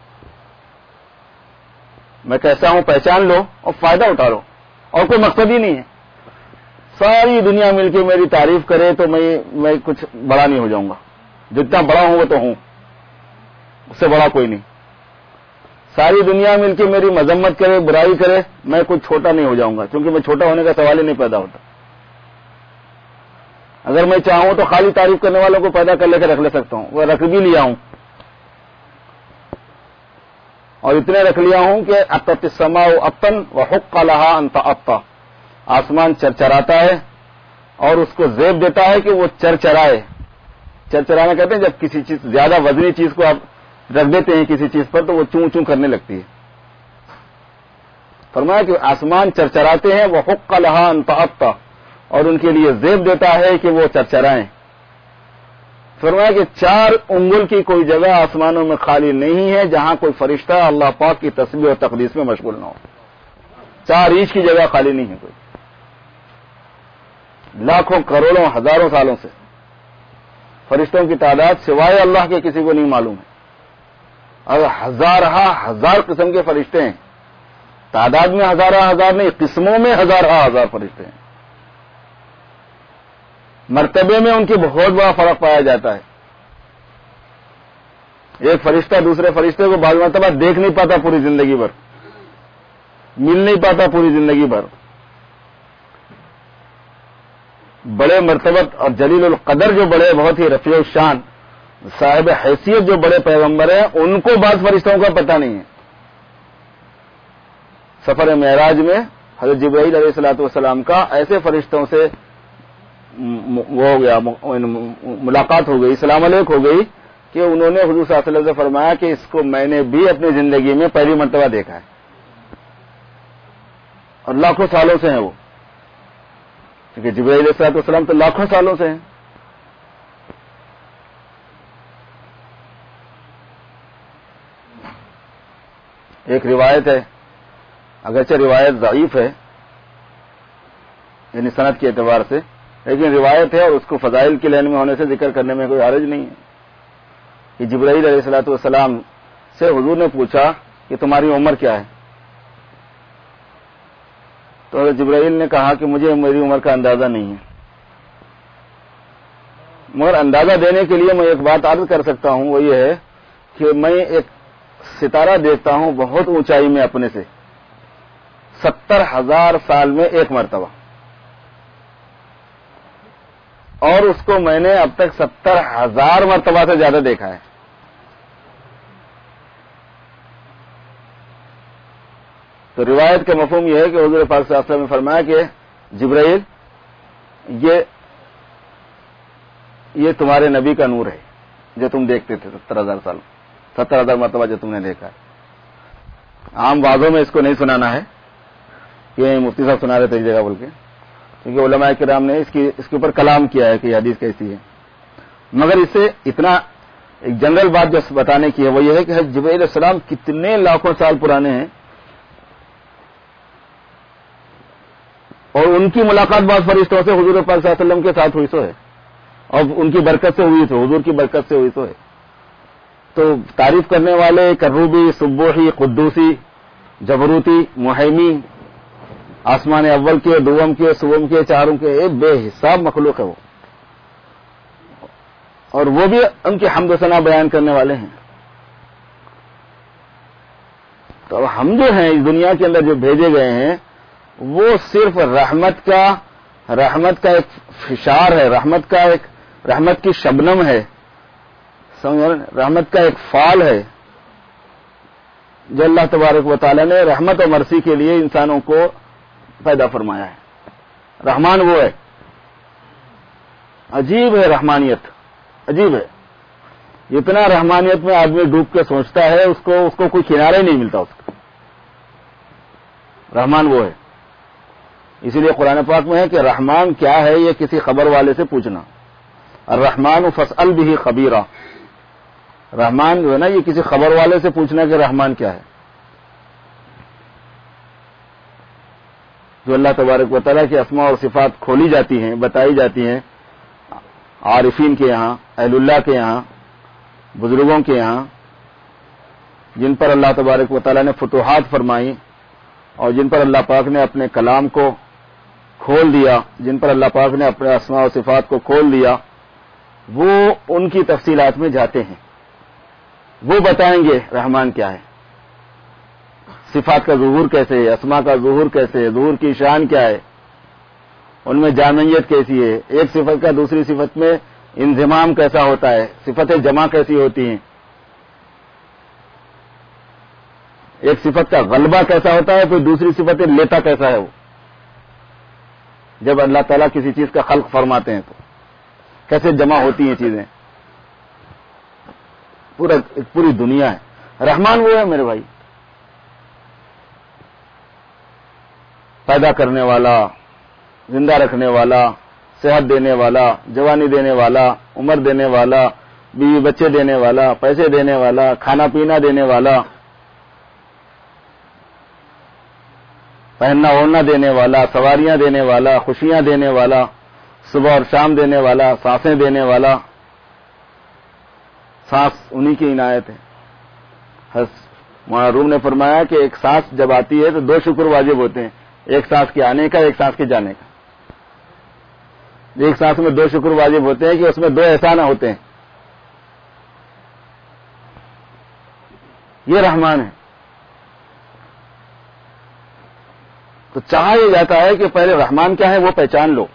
میں کیسا ہوں پہچان لو اور فائدہ اٹھا لو, اور کوئی مقصد ہی نہیں ہے. ساری دنیا مل کے میری تعریف کرے تو میں کچھ بڑا نہیں ہو جاؤں گا, جتنا بڑا ہوں وہ تو ہوں. اس سے بڑا کوئی نہیں. ساری دنیا مل کے میری مذمت کرے، برائی کرے، میں کچھ چھوٹا نہیں ہو جاؤں گا، کیونکہ میں چھوٹا ہونے کا سوال ہی نہیں پیدا ہوتا. اگر میں چاہوں تو خالی تعریف کرنے والوں کو پیدا کر لے کے رکھ لے سکتا ہوں، وہ رکھ بھی لیا ہوں، اور اتنے رکھ لیا ہوں کہ اطت السماء اطن وحق لها ان تأطى، آسمان چرچراتا ہے اور اس کو زیب دیتا ہے کہ وہ چرچرائے. چرچرانا کہتے ہیں جب کسی چیز زیادہ وزنی چیز کو آپ رکھ دیتے ہیں کسی چیز پر تو وہ چوں چوں کرنے لگتی ہے. فرمایا کہ آسمان چرچراتے ہیں، وحق لها ان تأطى، اور ان کے لیے زیب دیتا ہے کہ وہ چرچرائیں. فرمایا کہ 4 انگل کی کوئی جگہ آسمانوں میں خالی نہیں ہے جہاں کوئی فرشتہ اللہ پاک کی تسبیح اور تقدیس میں مشغول نہ ہو. 4 انچ کی جگہ خالی نہیں ہے کوئی. لاکھوں کروڑوں ہزاروں سالوں سے فرشتوں کی تعداد سوائے اللہ کے کسی کو نہیں معلوم ہے. اور ہزار قسم کے فرشتے ہیں، تعداد میں ہزار نہیں، قسموں میں ہزار فرشتے ہیں. مرتبے میں ان کی بہت بڑا فرق پایا جاتا ہے. ایک فرشتہ دوسرے فرشتے کو بعض مرتبہ دیکھ نہیں پاتا پوری زندگی بھر، مل نہیں پاتا پوری زندگی بھر. بڑے مرتبت اور جلیل القدر جو بڑے بہت ہی رفیع الشان صاحب حیثیت جو بڑے پیغمبر ہیں، ان کو بعض فرشتوں کا پتہ نہیں ہے. سفر معراج میں حضرت جبرائیل علیہ الصلوۃ والسلام کا ایسے فرشتوں سے وہ ہو گیا، ملاقات ہو گئی، سلام علیک ہو گئی، کہ انہوں نے حضور صلی اللہ علیہ وسلم سے فرمایا کہ اس کو میں نے بھی اپنی زندگی میں پہلی مرتبہ دیکھا ہے، اور لاکھوں سالوں سے ہیں وہ، کیونکہ جبرائیل علیہ الصلوۃ والسلام تو لاکھوں سالوں سے ہیں. ایک روایت ہے، اگرچہ روایت ضعیف ہے یعنی سند کے اعتبار سے، لیکن روایت ہے اور اس کو فضائل کی لین میں ہونے سے ذکر کرنے میں کوئی حرج نہیں ہے، کہ جبرائیل علیہ الصلوۃ والسلام سے حضور نے پوچھا کہ تمہاری عمر کیا ہے؟ تو حضرت جبرائیل نے کہا کہ مجھے میری عمر کا اندازہ نہیں ہے، مگر اندازہ دینے کے لیے میں ایک بات عرض کر سکتا ہوں، وہ یہ ہے کہ میں ایک ستارہ دیکھتا ہوں بہت اونچائی میں اپنے سے، 70,000 سال میں ایک مرتبہ، اور اس کو میں نے اب تک 70,000 مرتبہ سے زیادہ دیکھا ہے. تو روایت کا مفہوم یہ ہے کہ حضور پاک صلی اللہ علیہ وسلم نے فرمایا کہ جبرائیل یہ تمہارے نبی کا نور ہے جو تم دیکھتے تھے 70,000 مرتبہ جو تم نے دیکھا ہے. عام بازوں میں اس کو نہیں سنانا ہے، یہ مفتی صاحب سنا رہے تھے ایک جگہ بول کے، کیونکہ علماء کرام نے اس کے اوپر کلام کیا ہے کہ یہ حدیث کیسی ہے. مگر اس سے اتنا ایک جنرل بات جو بتانے کی ہے وہ یہ ہے کہ جبرائیل علیہ السلام کتنے لاکھوں سال پرانے ہیں، اور ان کی ملاقات بعض فرشتوں سے حضور پاک صلی اللہ علیہ وسلم کے ساتھ ہوئی سو ہے، اور ان کی برکت سے ہوئی تو حضور کی برکت سے ہوئی تو ہے. تو تعریف کرنے والے کروبی، سبوحی، قدوسی، جبروتی، محیمی، آسمان اول کے، دوم کے، سوم کے، چاروں کے، ایک بے حساب مخلوق ہے وہ، اور وہ بھی ان کی حمد و ثنا بیان کرنے والے ہیں. تو ہم جو ہیں اس دنیا کے اندر جو بھیجے گئے ہیں وہ صرف رحمت کا ایک فشار ہے، رحمت کی شبنم ہے، رحمت کا ایک فال ہے جو اللہ تبارک و تعالی نے رحمت و مرسی کے لیے انسانوں کو پیدا فرمایا ہے. رحمان وہ ہے، عجیب ہے رحمانیت، عجیب ہے. جتنا رحمانیت میں آدمی ڈوب کے سوچتا ہے اس کو کوئی کنارہ ہی نہیں ملتا اس کا. رحمان وہ ہے. اسی لیے قرآن پاک میں ہے کہ رحمان کیا ہے یہ کسی خبر والے سے پوچھنا. الرحمن فاسأل به خبیرا، رحمان جو ہے نا یہ کسی خبر والے سے پوچھنا کہ رحمان کیا ہے. جو اللہ تبارک و تعالیٰ کی اسماء اور صفات کھولی جاتی ہیں، بتائی جاتی ہیں عارفین کے یہاں، اہل اللہ کے یہاں، بزرگوں کے یہاں، جن پر اللہ تبارک و تعالیٰ نے فتوحات فرمائی اور جن پر اللہ پاک نے اپنے کلام کو کھول دیا، جن پر اللہ پاک نے اپنے اسماء و صفات کو کھول دیا، وہ ان کی تفصیلات میں جاتے ہیں. وہ بتائیں گے رحمان کیا ہے، صفات کا ظہور کیسے ہے، اسماء کا ظہور کیسے ہے، ظہور کی شان کیا ہے، ان میں جامعیت کیسی ہے، ایک صفت کا دوسری صفت میں انضمام کیسا ہوتا ہے، صفتیں جمع کیسی ہوتی ہیں، ایک صفت کا غلبہ کیسا ہوتا ہے، پھر دوسری صفتیں لیتا کیسا ہے وہ، جب اللہ تعالیٰ کسی چیز کا خلق فرماتے ہیں تو کیسے جمع ہوتی ہیں چیزیں، پوری دنیا ہے۔ رحمان وہ ہے میرے بھائی، پیدا کرنے والا، زندہ رکھنے والا، صحت دینے والا، جوانی دینے والا، عمر دینے والا، بیوی بچے دینے والا، پیسے دینے والا، کھانا پینا دینے والا، پہننا اوڑھنا دینے والا، سواریاں دینے والا، خوشیاں دینے والا، صبح اور شام دینے والا، سانسیں دینے والا، سانس انہی کی عنایت ہے۔ مولانا روم نے فرمایا کہ ایک سانس جب آتی ہے تو دو شکر واجب ہوتے ہیں، ایک سانس کے آنے کا، ایک سانس کے جانے کا۔ ایک سانس میں دو شکر واجب ہوتے ہیں کہ اس میں دو احسان ہوتے ہیں، یہ رحمان ہے۔ تو چاہا یہ جاتا ہے کہ پہلے رحمان کیا ہے وہ پہچان لو۔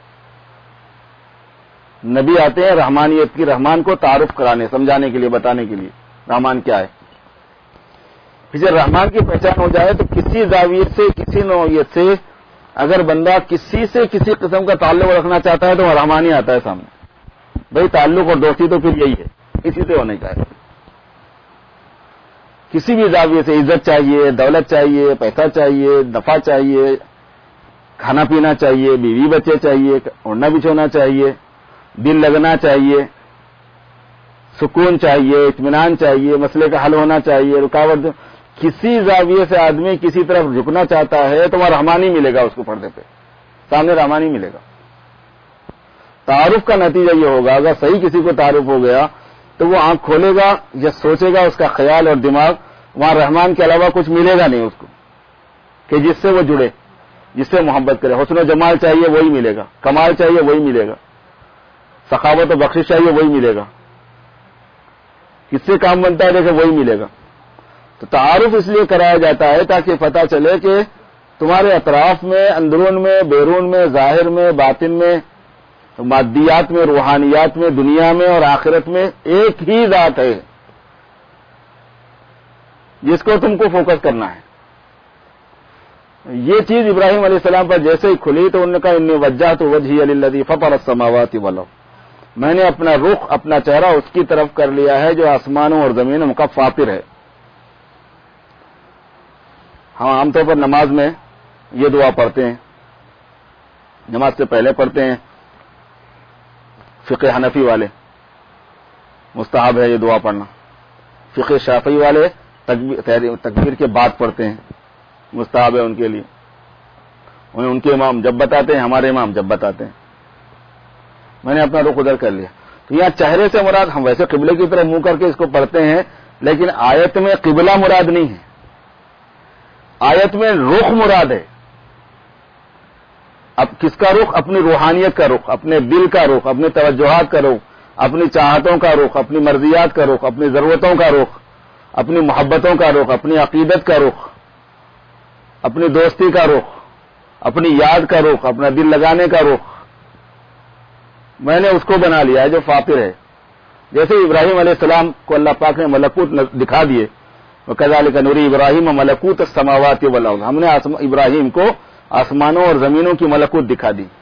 نبی آتے ہیں رحمانیت کی، رحمان کو تعارف کرانے، سمجھانے کے لیے، بتانے کے لیے رحمان کیا ہے۔ پھر جب رحمان کی پہچان ہو جائے تو کسی زاویے سے، کسی نوعیت سے اگر بندہ کسی سے کسی قسم کا تعلق رکھنا چاہتا ہے تو وہ رحمان ہی آتا ہے سامنے۔ بھائی تعلق اور دوستی تو پھر یہی ہے، اسی سے ہونے کا ہے۔ کسی بھی زاویے سے عزت چاہیے، دولت چاہیے، پیسہ چاہیے، نفع چاہیے، کھانا پینا چاہیے، بیوی بچے چاہیے، اڑنا بچھونا چاہیے، دل لگنا چاہیے، سکون چاہیے، اطمینان چاہیے، مسئلے کا حل ہونا چاہیے، رکاوٹ، کسی زاویے سے آدمی کسی طرف جھکنا چاہتا ہے تو وہاں رحمان ہی ملے گا، اس کو پردے پہ سامنے رحمان ہی ملے گا۔ تعارف کا نتیجہ یہ ہوگا، اگر صحیح کسی کو تعارف ہو گیا تو وہ آنکھ کھولے گا یا سوچے گا، اس کا خیال اور دماغ وہاں رحمان کے علاوہ کچھ ملے گا نہیں اس کو، کہ جس سے وہ جڑے، جس سے محبت کرے۔ حسن و جمال چاہیے وہی ملے گا، کمال چاہیے وہی ملے گا، سخاوت و بخشش چاہیے وہی ملے گا، کس سے کام بنتا ہے دیکھے وہی ملے گا۔ تو تعارف اس لیے کرایا جاتا ہے تاکہ پتہ چلے کہ تمہارے اطراف میں، اندرون میں، بیرون میں، ظاہر میں، باطن میں، مادیات میں، روحانیات میں، دنیا میں اور آخرت میں ایک ہی ذات ہے جس کو تم کو فوکس کرنا ہے۔ یہ چیز ابراہیم علیہ السلام پر جیسے ہی کھلی تو انہوں نے کہا انی وجہت وجہی للذی فطر السماوات والارض، میں نے اپنا رخ، اپنا چہرہ اس کی طرف کر لیا ہے جو آسمانوں اور زمینوں کا فاطر ہے۔ ہم عام طور پر نماز میں یہ دعا پڑھتے ہیں، نماز سے پہلے پڑھتے ہیں، فقہ حنفی والے مستحب ہے یہ دعا پڑھنا، فقہ شافعی والے تکبیر کے بعد پڑھتے ہیں، مستحب ہے ان کے لیے، انہیں ان کے امام جب بتاتے ہیں، ہمارے امام جب بتاتے ہیں۔ میں نے اپنا رخ ادھر کر لیا، تو یہاں چہرے سے مراد، ہم ویسے قبلے کی طرف منہ کر کے اس کو پڑھتے ہیں، لیکن آیت میں قبلہ مراد نہیں ہے، آیت میں رخ مراد ہے۔ اب کس کا رخ؟ اپنی روحانیت کا رخ، اپنے دل کا رخ، اپنی توجہات کا رخ، اپنی چاہتوں کا رخ، اپنی مرضیات کا رخ، اپنی ضرورتوں کا رخ، اپنی محبتوں کا رخ، اپنی عقیدت کا رخ، اپنی دوستی کا رخ، اپنی یاد کا رخ، اپنا دل لگانے کا رخ، میں نے اس کو بنا لیا ہے جو فاطر ہے۔ جیسے ابراہیم علیہ السلام کو اللہ پاک نے ملکوت دکھا دیے، وَكَذَلِكَ نُرِي إِبْرَاهِيمَ مَلَكُوتَ السَّمَاوَاتِ وَالْأَرْضِ، ہم نے ابراہیم کو آسمانوں اور زمینوں کی ملکوت دکھا دی۔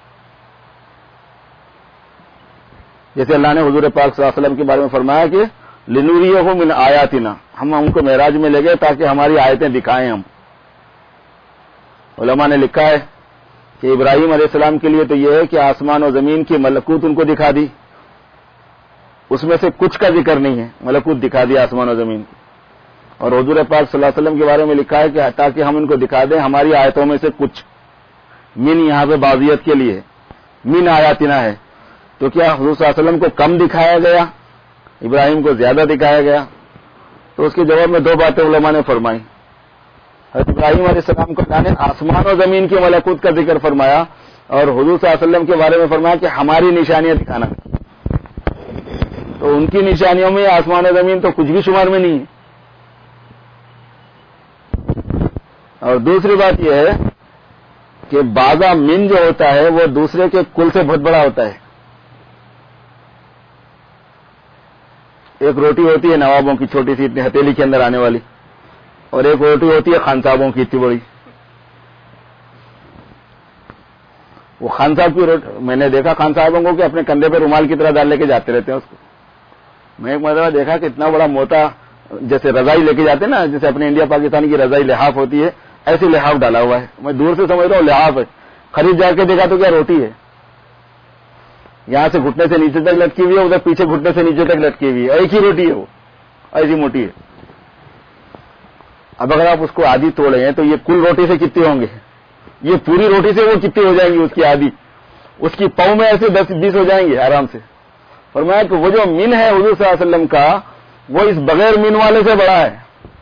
جیسے اللہ نے حضور پاک صلی اللہ علیہ وسلم کے بارے میں فرمایا کہ لِنُرِيَهُ مِنْ آيَاتِنَا، ہم ان کو معراج میں لے گئے تاکہ ہماری آیتیں دکھائیں ہم۔ علماء نے لکھا ہے کہ ابراہیم علیہ السلام کے لیے تو یہ ہے کہ آسمان و زمین کی ملکوت ان کو دکھا دی، اس میں سے کچھ کا ذکر نہیں ہے، ملکوت دکھا دی آسمان و زمین کی۔ اور حضور پاک صلی اللہ علیہ وسلم کے بارے میں لکھا ہے کہ تاکہ ہم ان کو دکھا دیں ہماری آیتوں میں سے کچھ، من یہاں پہ بعضیت کے لیے من آیاتنا ہے، تو کیا حضور صلی اللہ علیہ وسلم کو کم دکھایا گیا، ابراہیم کو زیادہ دکھایا گیا؟ تو اس کے جواب میں دو باتیں علماء نے فرمائی۔ حضرت ابراہیم علیہ السلام کو اللہ نے آسمان و زمین کی ملکوت کا ذکر فرمایا، اور حضور صلی اللہ علیہ وسلم کے بارے میں فرمایا کہ ہماری نشانیاں دکھانا۔ تو تو ان کی نشانیوں میں آسمان و زمین تو کچھ بھی شمار میں نہیں ہے. اور دوسری بات یہ ہے کہ بازا من جو ہوتا ہے وہ دوسرے کے کل سے بہت بڑا ہوتا ہے. ایک روٹی ہوتی ہے نوابوں کی چھوٹی سی اتنی ہتھیلی کے اندر آنے والی, اور ایک روٹی ہوتی ہے خان صاحبوں کی اتنی بڑی. وہ خان صاحب کی روٹی میں نے دیکھا خان صاحبوں کو کہ اپنے کندھے پہ رومال کی طرح ڈال لے کے جاتے رہتے ہیں اس کو. میں ایک مرتبہ دیکھا کہ اتنا بڑا موٹا جیسے رضائی لے کے جاتے ہیں نا, جیسے اپنے انڈیا پاکستان کی رضائی لحاف ہوتی ہے, ایسی لحاف ڈالا ہوا ہے. میں دور سے سمجھ رہا ہوں لحاف ہے, خرید جا کے دیکھا تو کیا روٹی ہے. یہاں سے گھٹنے سے نیچے تک لٹکی ہوئی ہے, ادھر پیچھے گھٹنے سے نیچے تک لٹکی ہوئی ہے, ایک ہی روٹی ہے, وہ ایسی موٹی ہے. اب اگر آپ اس کو آدھی توڑے ہیں تو یہ کل روٹی سے کتنے ہوں گے؟ یہ پوری روٹی سے وہ کتنے ہو جائیں گی؟ اس کی آدھی, اس کی پاؤں میں ایسے 10-20 ہو جائیں گے آرام سے. فرمایا کہ وہ جو من ہے حضور صلی اللہ علیہ وسلم کا, وہ اس بغیر من والے سے بڑا ہے.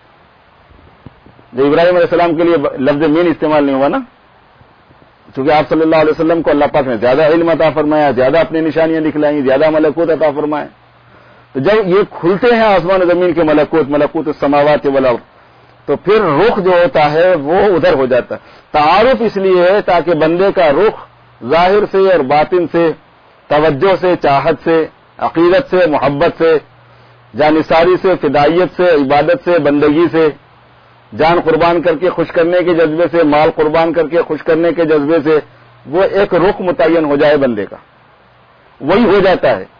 جو ابراہیم علیہ السلام کے لیے لفظ من استعمال نہیں ہوا نا, چونکہ آپ صلی اللہ علیہ وسلم کو اللہ پاک نے زیادہ علم عطا فرمایا, زیادہ اپنی نشانیاں دکھلائیں, زیادہ ملکوت عطا فرمائے. تو جب یہ کھلتے ہیں آسمان و زمین کے ملکوت السماوات والارض, تو پھر رخ جو ہوتا ہے وہ ادھر ہو جاتا ہے. تعارف اس لیے ہے تاکہ بندے کا رخ ظاہر سے اور باطن سے, توجہ سے, چاہت سے, عقیدت سے, محبت سے, جانثاری سے, فدائیت سے, عبادت سے, بندگی سے, جان قربان کر کے خوش کرنے کے جذبے سے, مال قربان کر کے خوش کرنے کے جذبے سے, وہ ایک رخ متعین ہو جائے بندے کا, وہی ہو جاتا ہے.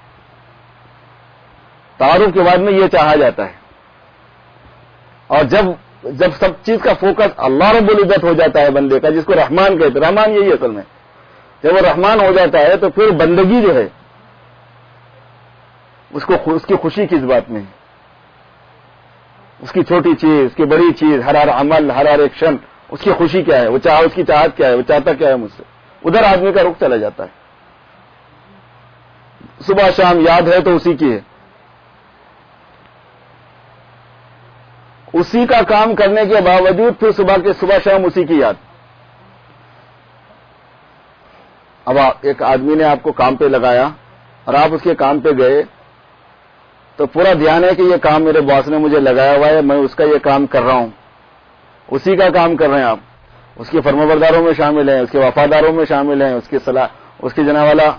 تعارف کے بعد میں یہ چاہا جاتا ہے. اور جب سب چیز کا فوکس اللہ رب العزت ہو جاتا ہے بندے کا, جس کو رحمان کہتے, رحمان یہی اصل میں, جب وہ رحمان ہو جاتا ہے تو پھر بندگی جو ہے اس کی خوشی کس بات میں ہے؟ اس کی چھوٹی چیز, اس کی بڑی چیز, ہر عمل, ہر ایکشن, اس کی خوشی کیا ہے, اس کی چاہت کیا ہے, وہ چاہتا کیا ہے مجھ سے, ادھر آدمی کا رخ چلا جاتا ہے. صبح شام یاد ہے تو اسی کی ہے, اسی کا کام کرنے کے باوجود پھر صبح شام اسی کی یاد. اب ایک آدمی نے آپ کو کام پہ لگایا اور آپ اس کے کام پہ گئے, تو پورا دھیان ہے کہ یہ کام میرے باس نے مجھے لگایا ہوا ہے, میں اس کا یہ کام کر رہا ہوں, اسی کا کام کر رہے ہیں آپ. اس کے فرمانبرداروں میں شامل ہیں, اس کے وفاداروں میں شامل ہیں, اس کی جناب والا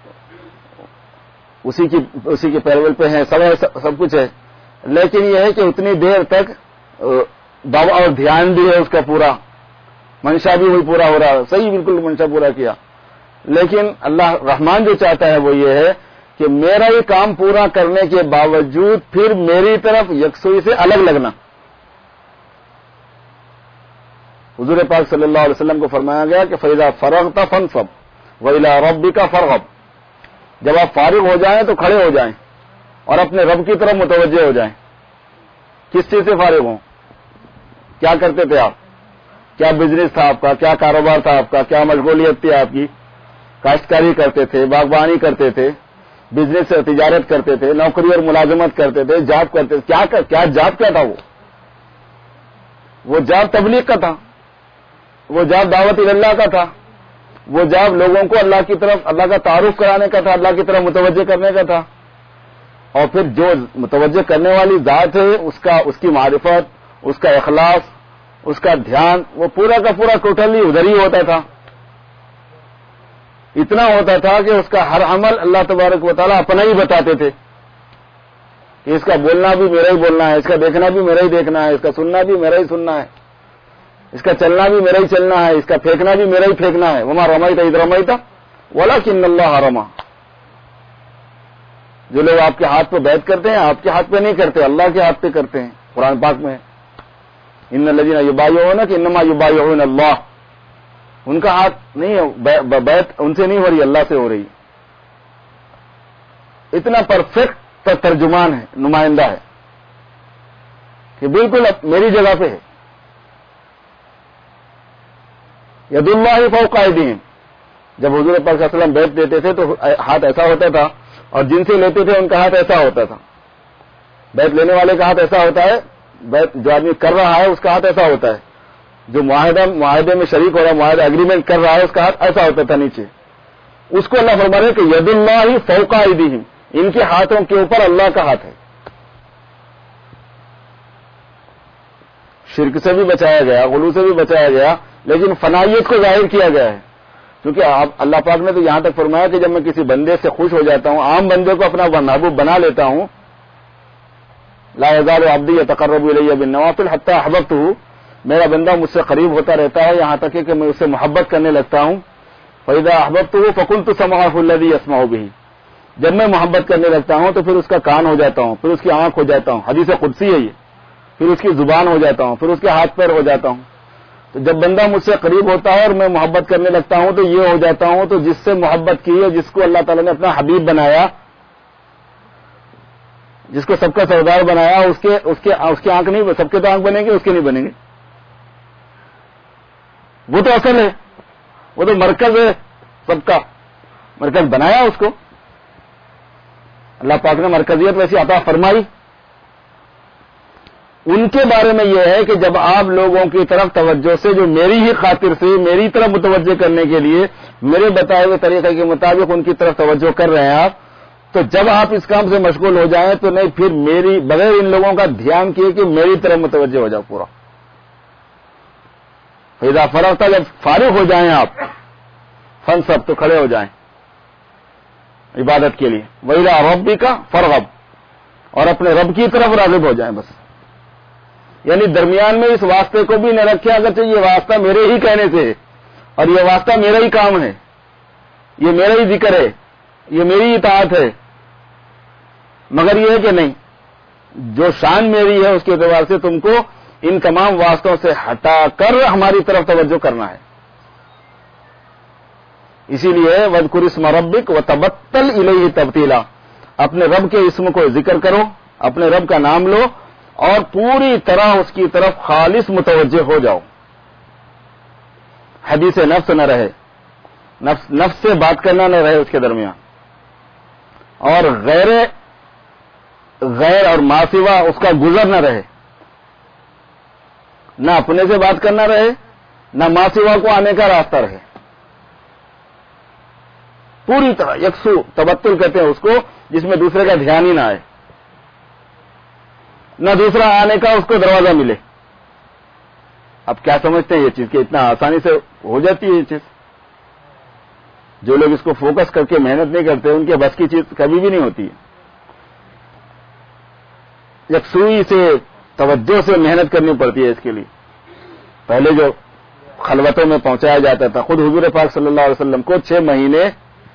اسی کی پیرول پہ ہیں, سب کچھ ہے. لیکن یہ ہے کہ اتنی دیر تک اور دھیان بھی ہے اس کا پورا, منشا بھی وہی پورا ہو رہا, صحیح بالکل منشا پورا کیا. لیکن اللہ رحمان جو چاہتا ہے وہ یہ ہے کہ میرا یہ کام پورا کرنے کے باوجود پھر میری طرف یکسوئی سے الگ لگنا. حضور پاک صلی اللہ علیہ وسلم کو فرمایا گیا کہ فَإِذَا فَرَغْتَ فَانْصَبْ وَإِلَىٰ رَبِّكَ فَارْغَب. جب آپ فارغ ہو جائیں تو کھڑے ہو جائیں اور اپنے رب کی طرف متوجہ ہو جائیں. کس چیز سے فارغ ہوں؟ کیا کرتے تھے آپ؟ کیا بزنس تھا آپ کا؟ کیا کاروبار تھا آپ کا؟ کیا مشغولیت تھی آپ کی؟ کاشتکاری کرتے تھے, باغبانی کرتے تھے, بزنس سے تجارت کرتے تھے, نوکری اور ملازمت کرتے تھے, جاب کرتے تھے. کیا جاب کیا تھا؟ وہ جاب تبلیغ کا تھا, وہ جاب دعوت اللہ کا تھا, وہ جاب لوگوں کو اللہ کی طرف, اللہ کا تعارف کرانے کا تھا, اللہ کی طرف متوجہ کرنے کا تھا. اور پھر جو متوجہ کرنے والی ذات ہے اس کی معرفت, اس کا اخلاص, اس کا دھیان, وہ پورا کا پورا ٹوٹلی ادھر ہی ہوتا تھا. اتنا ہوتا تھا کہ اس کا ہر عمل اللہ تبارک و تعالیٰ اپنا ہی بتاتے تھے کہ اس کا بولنا بھی میرا ہی بولنا ہے, اس کا دیکھنا بھی میرا ہی دیکھنا ہے, اس کا سننا بھی میرا ہی سننا ہے, اس کا چلنا بھی میرا ہی چلنا ہے, اس کا پھینکنا بھی میرا ہی پھینکنا ہے. وما رمیت اذ رمیت ولکن اللہ رمی. جو لوگ آپ کے ہاتھ پہ بیعت کرتے ہیں آپ کے ہاتھ پہ نہیں کرتے, اللہ کے ہاتھ پہ کرتے ہیں. قرآن پاک میں ان الذین یبایعونک انما یبایعون اللہ, ان کا ہاتھ نہیں ہے, بیعت ان سے نہیں ہو رہی, اللہ سے ہو رہی. اتنا پرفیکٹ ترجمان ہے, نمائندہ ہے کہ بالکل میری جگہ پہ ہے. ید اللہ فوق ایدیہم. جب حضور پاک صلی اللہ علیہ وسلم بیعت دیتے تھے تو ہاتھ ایسا ہوتا تھا, اور جن سے لیتے تھے ان کا ہاتھ ایسا ہوتا تھا. بیعت لینے والے کا ہاتھ ایسا ہوتا ہے, بیعت جو آدمی کر رہا ہے اس کا ہاتھ ایسا ہوتا ہے, جو معاہدے میں شریک ہو رہا ہے, معاہدہ اگریمنٹ کر رہا ہے, اس کا ہاتھ ایسا ہوتا تھا نیچے. اس کو اللہ فرما رہے کہ ید اللہ فوق ایدیہم, ان کے ہاتھوں کے اوپر اللہ کا ہاتھ ہے. شرک سے بھی بچایا گیا, غلو سے بھی بچایا گیا, لیکن فنائیت کو ظاہر کیا گیا ہے. کیونکہ اللہ پاک نے تو یہاں تک فرمایا کہ جب میں کسی بندے سے خوش ہو جاتا ہوں, عام بندے کو اپنا محبوب بنا لیتا ہوں, لا یزال عبدی یتقرب الی بالنوافل حتی احببتہ, میرا بندہ مجھ سے قریب ہوتا رہتا ہے یہاں تک کہ میں اسے محبت کرنے لگتا ہوں. فاذا احببتہ فکنت سمعہ الذی یسمع بہ, جب میں محبت کرنے لگتا ہوں تو پھر اس کا کان ہو جاتا ہوں, پھر اس کی آنکھ ہو جاتا ہوں, حدیث قدسی ہے یہ, پھر اس کی زبان ہو جاتا ہوں, پھر اس کے ہاتھ پیر ہو جاتا ہوں. تو جب بندہ مجھ سے قریب ہوتا ہے اور میں محبت کرنے لگتا ہوں تو یہ ہو جاتا ہوں. تو جس سے محبت کی ہے, جس کو اللہ تعالیٰ نے اپنا حبیب بنایا, جس کو سب کا سردار بنایا, اس کے آنکھ نہیں, سب کے تو آنکھ بنیں گے, اس کے نہیں بنیں گے. وہ تو اصل ہے, وہ تو مرکز ہے, سب کا مرکز بنایا اس کو. اللہ پاک نے مرکزیت ویسی عطا فرمائی. ان کے بارے میں یہ ہے کہ جب آپ لوگوں کی طرف توجہ سے, جو میری ہی خاطر سے میری طرف متوجہ کرنے کے لیے میرے بتائے ہوئے طریقے کے مطابق ان کی طرف توجہ کر رہے ہیں آپ, تو جب آپ اس کام سے مشغول ہو جائیں تو نہیں, پھر میری بغیر ان لوگوں کا دھیان کیے کہ میری طرف متوجہ ہو جاؤ پورا. فیضا فرغت, جب فارغ ہو جائیں آپ, فنصب, تو کھڑے ہو جائیں عبادت کے لیے. وَإِلَىٰ رَبِّكَ فَارْغَب, اور اپنے رب کی طرف راغب ہو جائیں بس. یعنی درمیان میں اس واسطے کو بھی نہ رکھیں, اگرچہ یہ واسطہ میرے ہی کہنے سے ہے اور یہ واسطہ میرا ہی کام ہے, یہ میرا ہی ذکر ہے, یہ میری اطاعت ہے, مگر یہ ہے کہ نہیں, جو شان میری ہے اس کے اعتبار سے تم کو ان تمام واسطوں سے ہٹا کر ہماری طرف توجہ کرنا ہے. اسی لیے وَاذْكُرِ اسْمَ رَبِّكَ وَتَبَتَّلْ إِلَيْهِ تَبْتِيلًا, اپنے رب کے اسم کو ذکر کرو, اپنے رب کا نام لو اور پوری طرح اس کی طرف خالص متوجہ ہو جاؤ. حدیث نفس نہ رہے, نفس سے بات کرنا نہ رہے اس کے درمیان, اور غیر اور ما سوا اس کا گزر نہ رہے. نہ اپنے سے بات کرنا رہے, نہ ما سوا کو آنے کا راستہ رہے. پوری طرح یکسو تبتل کہتے ہیں اس کو, جس میں دوسرے کا دھیان ہی نہ آئے, نہ دوسرا آنے کا اس کو دروازہ ملے. اب کیا سمجھتے ہیں یہ چیز کہ اتنا آسانی سے ہو جاتی ہے یہ چیز؟ جو لوگ اس کو فوکس کر کے محنت نہیں کرتے ان کے بس کی چیز کبھی بھی نہیں ہوتی ہے. یکسوئی سے, توجہ سے محنت کرنی پڑتی ہے اس کے لیے. پہلے جو خلوتوں میں پہنچایا جاتا تھا, خود حضور پاک صلی اللہ علیہ وسلم کو 6 مہینے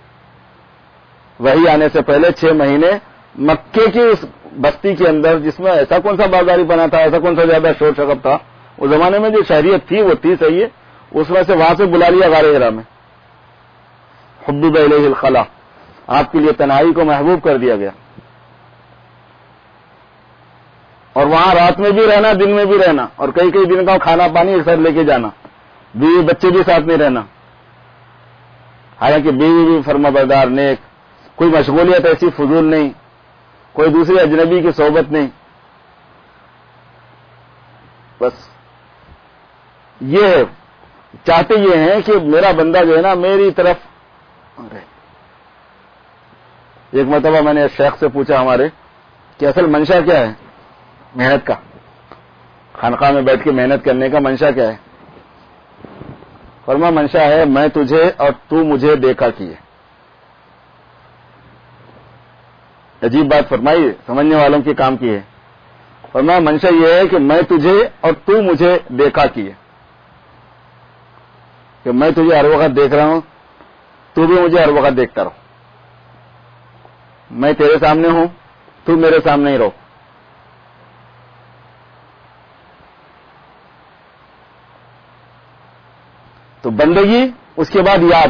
وحی آنے سے پہلے 6 مہینے مکے کی اس بستی کے اندر, جس میں ایسا کون سا بازاری بنا تھا, ایسا کون سا زیادہ شور شغب تھا, اس زمانے میں جو شہریت تھی وہ تھی صحیح ہے, اس میں سے وہاں سے بلا لیا غار حرا میں, حبب الیہ الخلا, آپ کے لیے تنہائی کو محبوب کر دیا گیا. اور وہاں رات میں بھی رہنا, دن میں بھی رہنا, اور کئی کئی دن کا کھانا پانی ایک ساتھ لے کے جانا, بیوی بچے بھی ساتھ میں رہنا. حالانکہ بیوی بھی فرما بردار نیک, کوئی مشغولیت ایسی فضول نہیں, کوئی دوسری اجنبی کی صحبت نہیں. بس یہ چاہتے یہ ہیں کہ میرا بندہ جو ہے نا میری طرف رہے. ایک مرتبہ میں نے شیخ سے پوچھا ہمارے کہ اصل منشا کیا ہے محنت کا, خانقاہ میں بیٹھ کے محنت کرنے کا منشا کیا ہے؟ فرما منشا ہے میں تجھے اور تو مجھے دیکھا کیے. عجیب بات فرمائی, سمجھنے والوں کی کام کی ہے. فرمایا منشا یہ ہے کہ میں تجھے اور تو مجھے دیکھا کیے, کہ میں تجھے ہر وقت دیکھ رہا ہوں, تو بھی مجھے ہر وقت دیکھتا رہو. میں تیرے سامنے ہوں, تو میرے سامنے ہی رہو. تو بندگی, اس کے بعد یاد,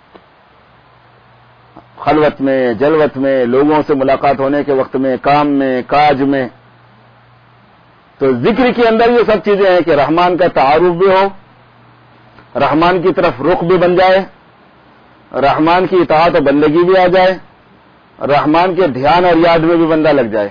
خلوت میں, جلوت میں, لوگوں سے ملاقات ہونے کے وقت میں, کام میں, کاج میں. تو ذکر کے اندر یہ سب چیزیں ہیں کہ رحمان کا تعارف بھی ہو, رحمان کی طرف رخ بھی بن جائے, رحمان کی اطاعت و بندگی بھی آ جائے, رحمان کے دھیان اور یاد میں بھی بندہ لگ جائے.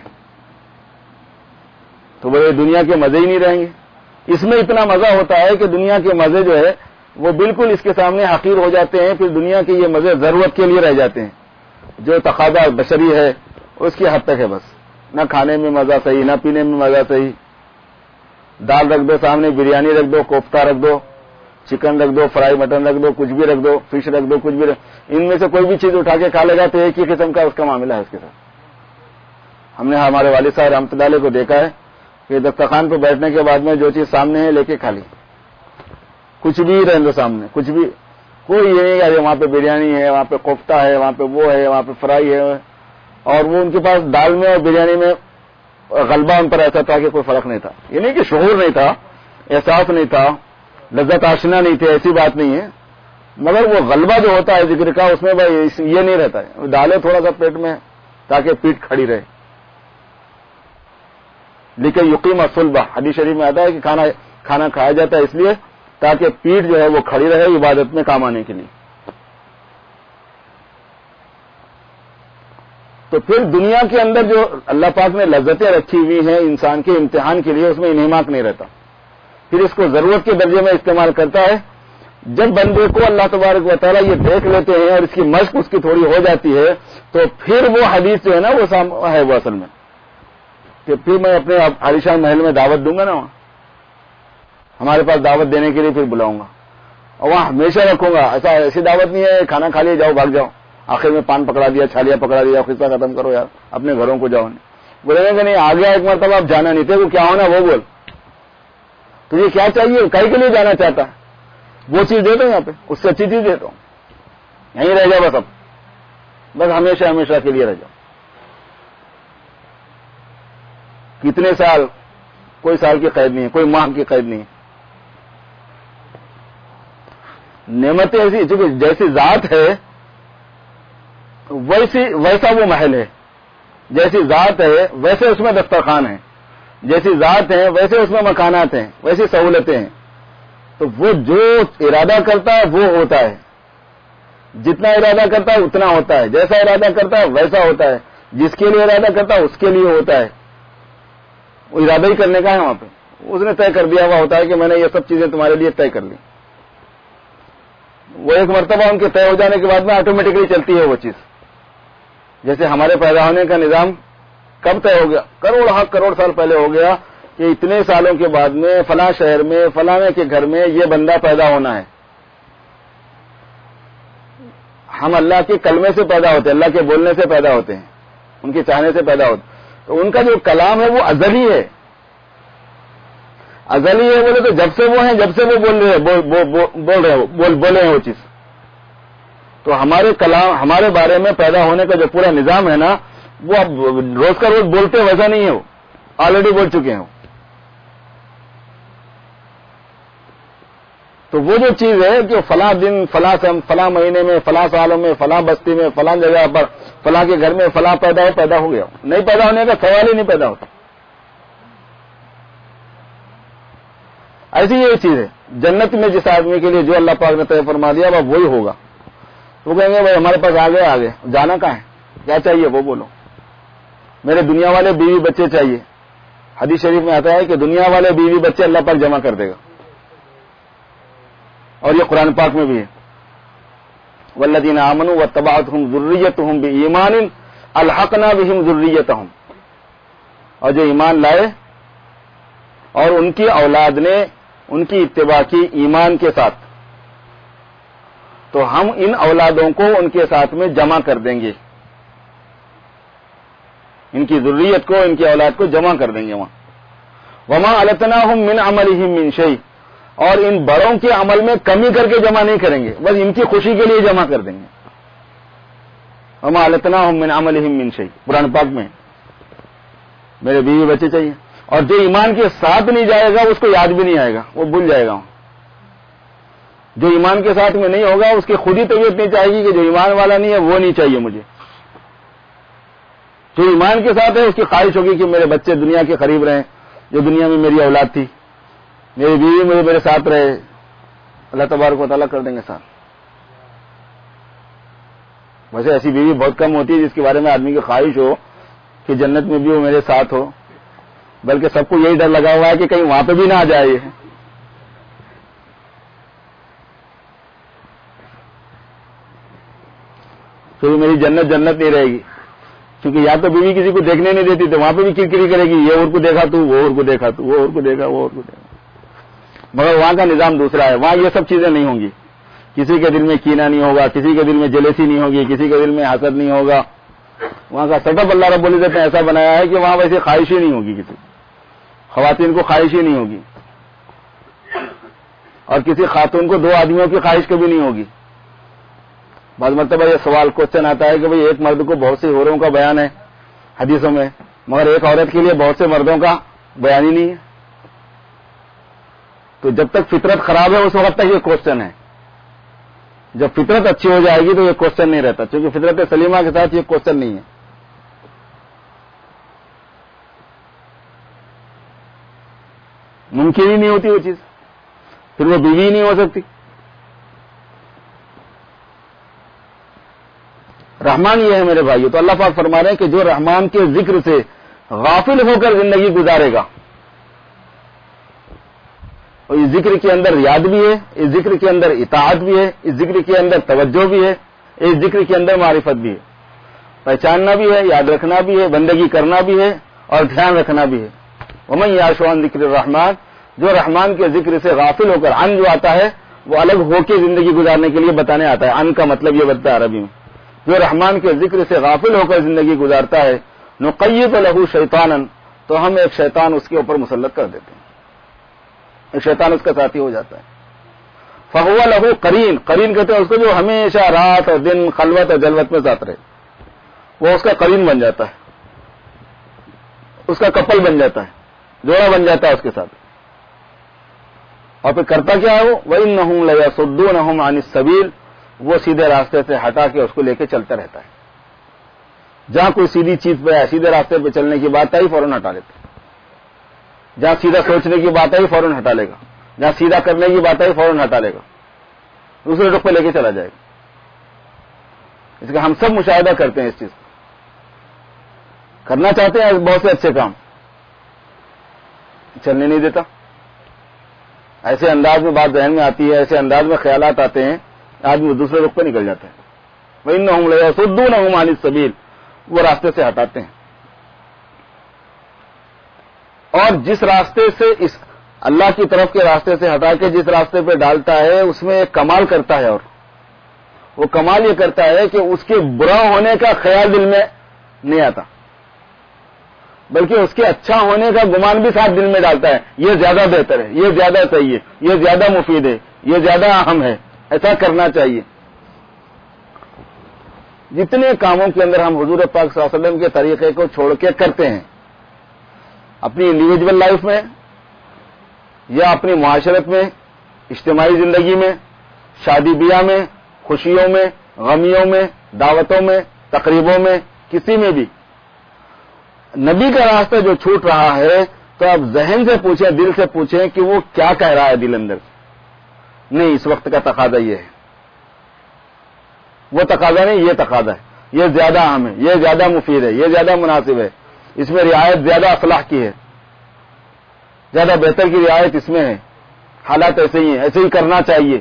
تو وہ دنیا کے مزے ہی نہیں رہیں گے. اس میں اتنا مزہ ہوتا ہے کہ دنیا کے مزے جو ہے وہ بالکل اس کے سامنے حقیر ہو جاتے ہیں. پھر دنیا کے یہ مزے ضرورت کے لیے رہ جاتے ہیں. جو تقاضا بشری ہے اس کی حد تک ہے، بس نہ کھانے میں مزہ صحیح، نہ پینے میں مزہ صحیح. دال رکھ دو سامنے، بریانی رکھ دو، کوفتہ رکھ دو، چکن رکھ دو، فرائی مٹن رکھ دو، کچھ بھی رکھ دو، فش رکھ دو، کچھ بھی ان میں سے کوئی بھی چیز اٹھا کے کھا لے گا تو ایک ہی قسم کا اس کا معاملہ ہے اس کے ساتھ. ہم نے ہمارے والد صاحب رحمۃ اللہ علیہ کو دیکھا ہے کہ دسترخوان پہ بیٹھنے کے بعد میں جو چیز سامنے ہے لے کے کھا لی، کچھ بھی رہنے دو سامنے، کچھ بھی، کوئی یہ نہیں کہ وہاں پہ بریانی ہے، وہاں پہ کوفتہ ہے، وہاں پہ وہ ہے، وہاں پہ فرائی ہے. اور وہ ان کے پاس دال میں اور بریانی میں غلبہ ان پر ایسا تھا کہ کوئی فرق نہیں تھا. یہ نہیں کہ شعور نہیں تھا، احساس نہیں تھا، لذت آشنا نہیں تھی، ایسی بات نہیں ہے، مگر وہ غلبہ جو ہوتا ہے ذکر کا اس میں یہ نہیں رہتا ہے. ڈالے تھوڑا سا پیٹ میں تاکہ پیٹ کھڑی رہے. لیکن یقیم الصلبہ حدیث شریف میں آتا ہے کہ کھانا کھایا جاتا ہے اس لیے تاکہ پیٹ جو ہے وہ کھڑی رہے عبادت میں کام آنے کے لیے. تو پھر دنیا کے اندر جو اللہ پاک نے لذتیں رکھی ہوئی ہیں انسان کے امتحان کے لیے، اس میں انہماک نہیں رہتا. پھر اس کو ضرورت کے درجے میں استعمال کرتا ہے. جب بندے کو اللہ تبارک و تعالیٰ یہ دیکھ لیتے ہیں اور اس کی مشق اس کی تھوڑی ہو جاتی ہے تو پھر وہ حدیث جو ہے نا وہ ہے وہ اصل میں کہ پھر میں اپنے عالیشان محل میں دعوت دوں گا نا، وہاں ہمارے پاس دعوت دینے کے لیے پھر بلاؤں گا اور وہاں ہمیشہ رکھوں گا. ایسی دعوت نہیں ہے کھانا کھا لیا جاؤ بھاگ جاؤ، آخر میں پان پکڑا دیا، چھالیا پکڑا دیا، قصہ ختم کرو یار اپنے گھروں کو جاؤ. بولے گا نہیں آ گیا ایک مرتبہ آپ جانا نہیں تھے، وہ کیا ہونا وہ بول، تجھے کیا چاہیے، کہیں کے لیے جانا چاہتا ہے وہ چیز دے دو یہاں پہ، اس سے اچھی چیز دے دو، یہیں رہ جاؤ بس، اب بس ہمیشہ ہمیشہ کے لیے رہ جاؤ. کتنے سال، کوئی سال کی قید نہیں ہے، کوئی ماہ کی قید نہیں ہے. نعمتیں ایسی جیسی ذات ہے ویسا وہ محل ہے، جیسی ذات ہے ویسے اس میں دسترخوان ہے، جیسی ذات ہے ویسے اس میں مکانات ہیں، ویسی سہولتیں ہیں. تو وہ جو ارادہ کرتا ہے وہ ہوتا ہے، جتنا ارادہ کرتا ہے اتنا ہوتا ہے، جیسا ارادہ کرتا ہے ویسا ہوتا ہے، جس کے لیے ارادہ کرتا ہے اس کے لیے ہوتا ہے. وہ ارادہ ہی کرنے کا ہے، وہاں پہ اس نے طے کر دیا ہوا ہوتا ہے کہ میں نے یہ سب چیزیں تمہارے لیے طے کر لی. وہ ایک مرتبہ ان کے طے ہو جانے کے بعد میں آٹومیٹکلی چلتی ہے وہ چیز. جیسے ہمارے پیدا ہونے کا نظام کب طے ہو گیا، کروڑ سال پہلے ہو گیا کہ اتنے سالوں کے بعد میں فلاں شہر میں فلاں کے گھر میں یہ بندہ پیدا ہونا ہے. ہم اللہ کے کلمے سے پیدا ہوتے ہیں، اللہ کے بولنے سے پیدا ہوتے ہیں، ان کے چاہنے سے پیدا ہوتے ہیں. تو ان کا جو کلام ہے وہ ازلی ہے. ازلی ہے بولے تو جب سے وہ ہیں، جب سے وہ بولے ہیں وہ چیز. تو ہمارے کلام، ہمارے بارے میں پیدا ہونے کا جو پورا نظام ہے نا، وہ اب روز کا روز بولتے ویسا نہیں ہے، وہ آلریڈی بول چکے ہیں. تو وہ جو چیز ہے کہ فلاں دن فلاں مہینے میں فلاں سالوں میں فلاں بستی میں فلاں جگہ پر فلاں کے گھر میں فلاں پیدا ہو گیا، نہیں پیدا ہونے کا سوال ہی نہیں پیدا ہوتا. ایسی یہ چیز ہے. جنت میں جس آدمی کے لیے جو اللہ پاک نے طے فرما دیا وہ وہی ہوگا. وہ کہیں گے بھائی ہمارے پاس آگے جانا کہاں ہے، کیا چاہیے وہ بولو. میرے دنیا والے بیوی بچے چاہیے. حدیث شریف میں آتا ہے کہ دنیا والے بیوی بچے اللہ پاک جمع کر دے گا، اور یہ قرآن پاک میں بھی ہے. والذین آمنوا واتبعتهم ذریتهم بایمان الحقنا بهم ذریتهم. اور جو ایمان لائے اور ان کی اولاد نے ان کی اتباع کی ایمان کے ساتھ، تو ہم ان اولادوں کو ان کے ساتھ میں جمع کر دیں گے، ان کی ذریت کو، ان کی اولاد کو جمع کر دیں گے وہاں. وما علتناہم من عملہم من شیء. اور ان بڑوں کے عمل میں کمی کر کے جمع نہیں کریں گے، بس ان کی خوشی کے لیے جمع کر دیں گے. وما علتناہم من عملہم من شیء قرآن پاک میں. میرے بیوی بچے چاہیے. اور جو ایمان کے ساتھ نہیں جائے گا اس کو یاد بھی نہیں آئے گا، وہ بھول جائے گا. جو ایمان کے ساتھ میں نہیں ہوگا اس کی خود ہی طبیعت نہیں چاہے گی کہ جو ایمان والا نہیں ہے وہ نہیں چاہیے مجھے. جو ایمان کے ساتھ ہے اس کی خواہش ہوگی کہ میرے بچے دنیا کے قریب رہیں، جو دنیا میں میری اولاد تھی، میری بیوی میرے ساتھ رہے. اللہ تبارک و تعالیٰ کر دیں گے ساتھ. ویسے ایسی بیوی بہت کم ہوتی ہے جس کے بارے میں آدمی کی خواہش ہو کہ جنت میں بھی وہ میرے ساتھ ہو، بلکہ سب کو یہی ڈر لگا ہوا ہے کہ کہیں وہاں پہ بھی نہ آ جائے. تو میری جنت جنت نہیں رہے گی، کیونکہ یا تو بیوی کسی کو دیکھنے نہیں دیتی تو وہاں پہ بھی کرکری کرے گی، یہ اور کو دیکھا تو وہ اور کو دیکھا تو وہ اور کو دیکھا وہ اور کو دیکھا. مگر وہاں کا نظام دوسرا ہے، وہاں یہ سب چیزیں نہیں ہوں گی. کسی کے دل میں کینہ نہیں ہوگا، کسی کے دل میں جلیسی نہیں ہوگی، کسی کے دل میں حسد نہیں ہوگا. وہاں کا سیٹ اپ اللہ رب العزت نے ایسا بنایا ہے کہ وہاں ویسے خواہش ہی نہیں ہوگی، کسی خواتین کو خواہش ہی نہیں ہوگی، اور کسی خاتون کو دو آدمیوں کی خواہش کبھی نہیں ہوگی. بعض مرتبہ یہ سوال کوشچن آتا ہے کہ بھئی ایک مرد کو بہت سی عورتوں کا بیان ہے حدیثوں میں، مگر ایک عورت کے لیے بہت سے مردوں کا بیان ہی نہیں ہے. تو جب تک فطرت خراب ہے اس وقت تک یہ کوشچن ہے، جب فطرت اچھی ہو جائے گی تو یہ کوشچن نہیں رہتا، کیونکہ فطرت سلیمہ کے ساتھ یہ کوشچن نہیں ہے. ممکن ہی نہیں ہوتی وہ چیز، پھر وہ بیوی ہی نہیں ہو سکتی. رحمان یہ ہے میرے بھائیو. تو اللہ پاک فرما رہے ہیں کہ جو رحمان کے ذکر سے غافل ہو کر زندگی گزارے گا، اور اس ذکر کے اندر یاد بھی ہے، اس ذکر کے اندر اطاعت بھی ہے، اس ذکر کے اندر توجہ بھی ہے، اس ذکر کے اندر معرفت بھی ہے، پہچاننا بھی ہے، یاد رکھنا بھی ہے، بندگی کرنا بھی ہے اور دھیان رکھنا بھی ہے. ومن یعش عن ذکر الرحمان، جو رحمان کے ذکر سے غافل ہو کر، عن جو آتا ہے وہ الگ ہو کے زندگی گزارنے کے لیے بتانے آتا ہے. عن کا مطلب یہ بتتا ہے عربی میں، جو رحمان کے ذکر سے غافل ہو کر زندگی گزارتا ہے، نقیض له شیطانا، تو ہم ایک شیطان اس کے اوپر مسلط کر دیتے ہیں، ایک شیطان اس کا ساتھی ہو جاتا ہے. فهو له قرین، قرین کہتے ہیں اس کو جو ہمیشہ رات اور دن خلوت اور جلوت میں ساتھ رہے، وہ اس کا قرین بن جاتا ہے، اس کا کپل بن جاتا ہے، جوڑا بن جاتا ہے اس کے ساتھ. اور پھر کرتا کیا ہے وہ، وَإِنَّهُمْ لَيَصُدُّونَهُمْ عَنِ السَّبِيلِ، وہ سیدھے راستے سے ہٹا کے اس کو لے کے چلتا رہتا ہے. جہاں کوئی سیدھی چیز پہ ہے، سیدھے راستے پہ چلنے کی بات آئی فوراً ہٹا لیتا ہے، جہاں سیدھا سوچنے کی بات آئی فوراً ہٹا لے گا، جہاں سیدھا کرنے کی بات آئی فوراً ہٹا لے گا، دوسرے رخ پہ لے کے چلا جائے گا. اس کا ہم سب مشاہدہ کرتے ہیں، اس چیز کو کرنا چاہتے ہیں بہت سے اچھے کام، چلنے نہیں دیتا. ایسے انداز میں بات ذہن میں آتی ہے، ایسے انداز میں خیالات آتے ہیں، آدمی دوسرے رخ پہ نکل جاتا ہے. وَإِنَّهُمْ لَيَصُدُّونَهُمْ عَنِ السَّبِيلِ، وہ راستے سے ہٹاتے ہیں. اور جس راستے سے اس اللہ کی طرف کے راستے سے ہٹا کے جس راستے پہ ڈالتا ہے اس میں ایک کمال کرتا ہے، اور وہ کمال یہ کرتا ہے کہ اس کے برا ہونے کا خیال دل میں نہیں آتا، بلکہ اس کے اچھا ہونے کا گمان بھی ساتھ دل میں ڈالتا ہے. یہ زیادہ بہتر ہے، یہ زیادہ صحیح ہے، یہ زیادہ مفید ہے، یہ زیادہ اہم ہے، ایسا کرنا چاہیے. جتنے کاموں کے اندر ہم حضور پاک صلی اللہ علیہ وسلم کے طریقے کو چھوڑ کے کرتے ہیں، اپنی انڈیویجول لائف میں یا اپنی معاشرت میں، اجتماعی زندگی میں، شادی بیاہ میں، خوشیوں میں، غمیوں میں، دعوتوں میں، تقریبوں میں، کسی میں بھی نبی کا راستہ جو چھوٹ رہا ہے، تو آپ ذہن سے پوچھیں، دل سے پوچھیں کہ وہ کیا کہہ رہا ہے دل اندر. نہیں، اس وقت کا تقاضا یہ ہے، وہ تقاضا نہیں، یہ تقاضا ہے، یہ زیادہ اہم ہے، یہ زیادہ مفید ہے، یہ زیادہ مناسب ہے، اس میں رعایت زیادہ اصلاح کی ہے، زیادہ بہتر کی رعایت اس میں ہے، حالات ایسے ہی ہیں، ایسے ہی کرنا چاہیے.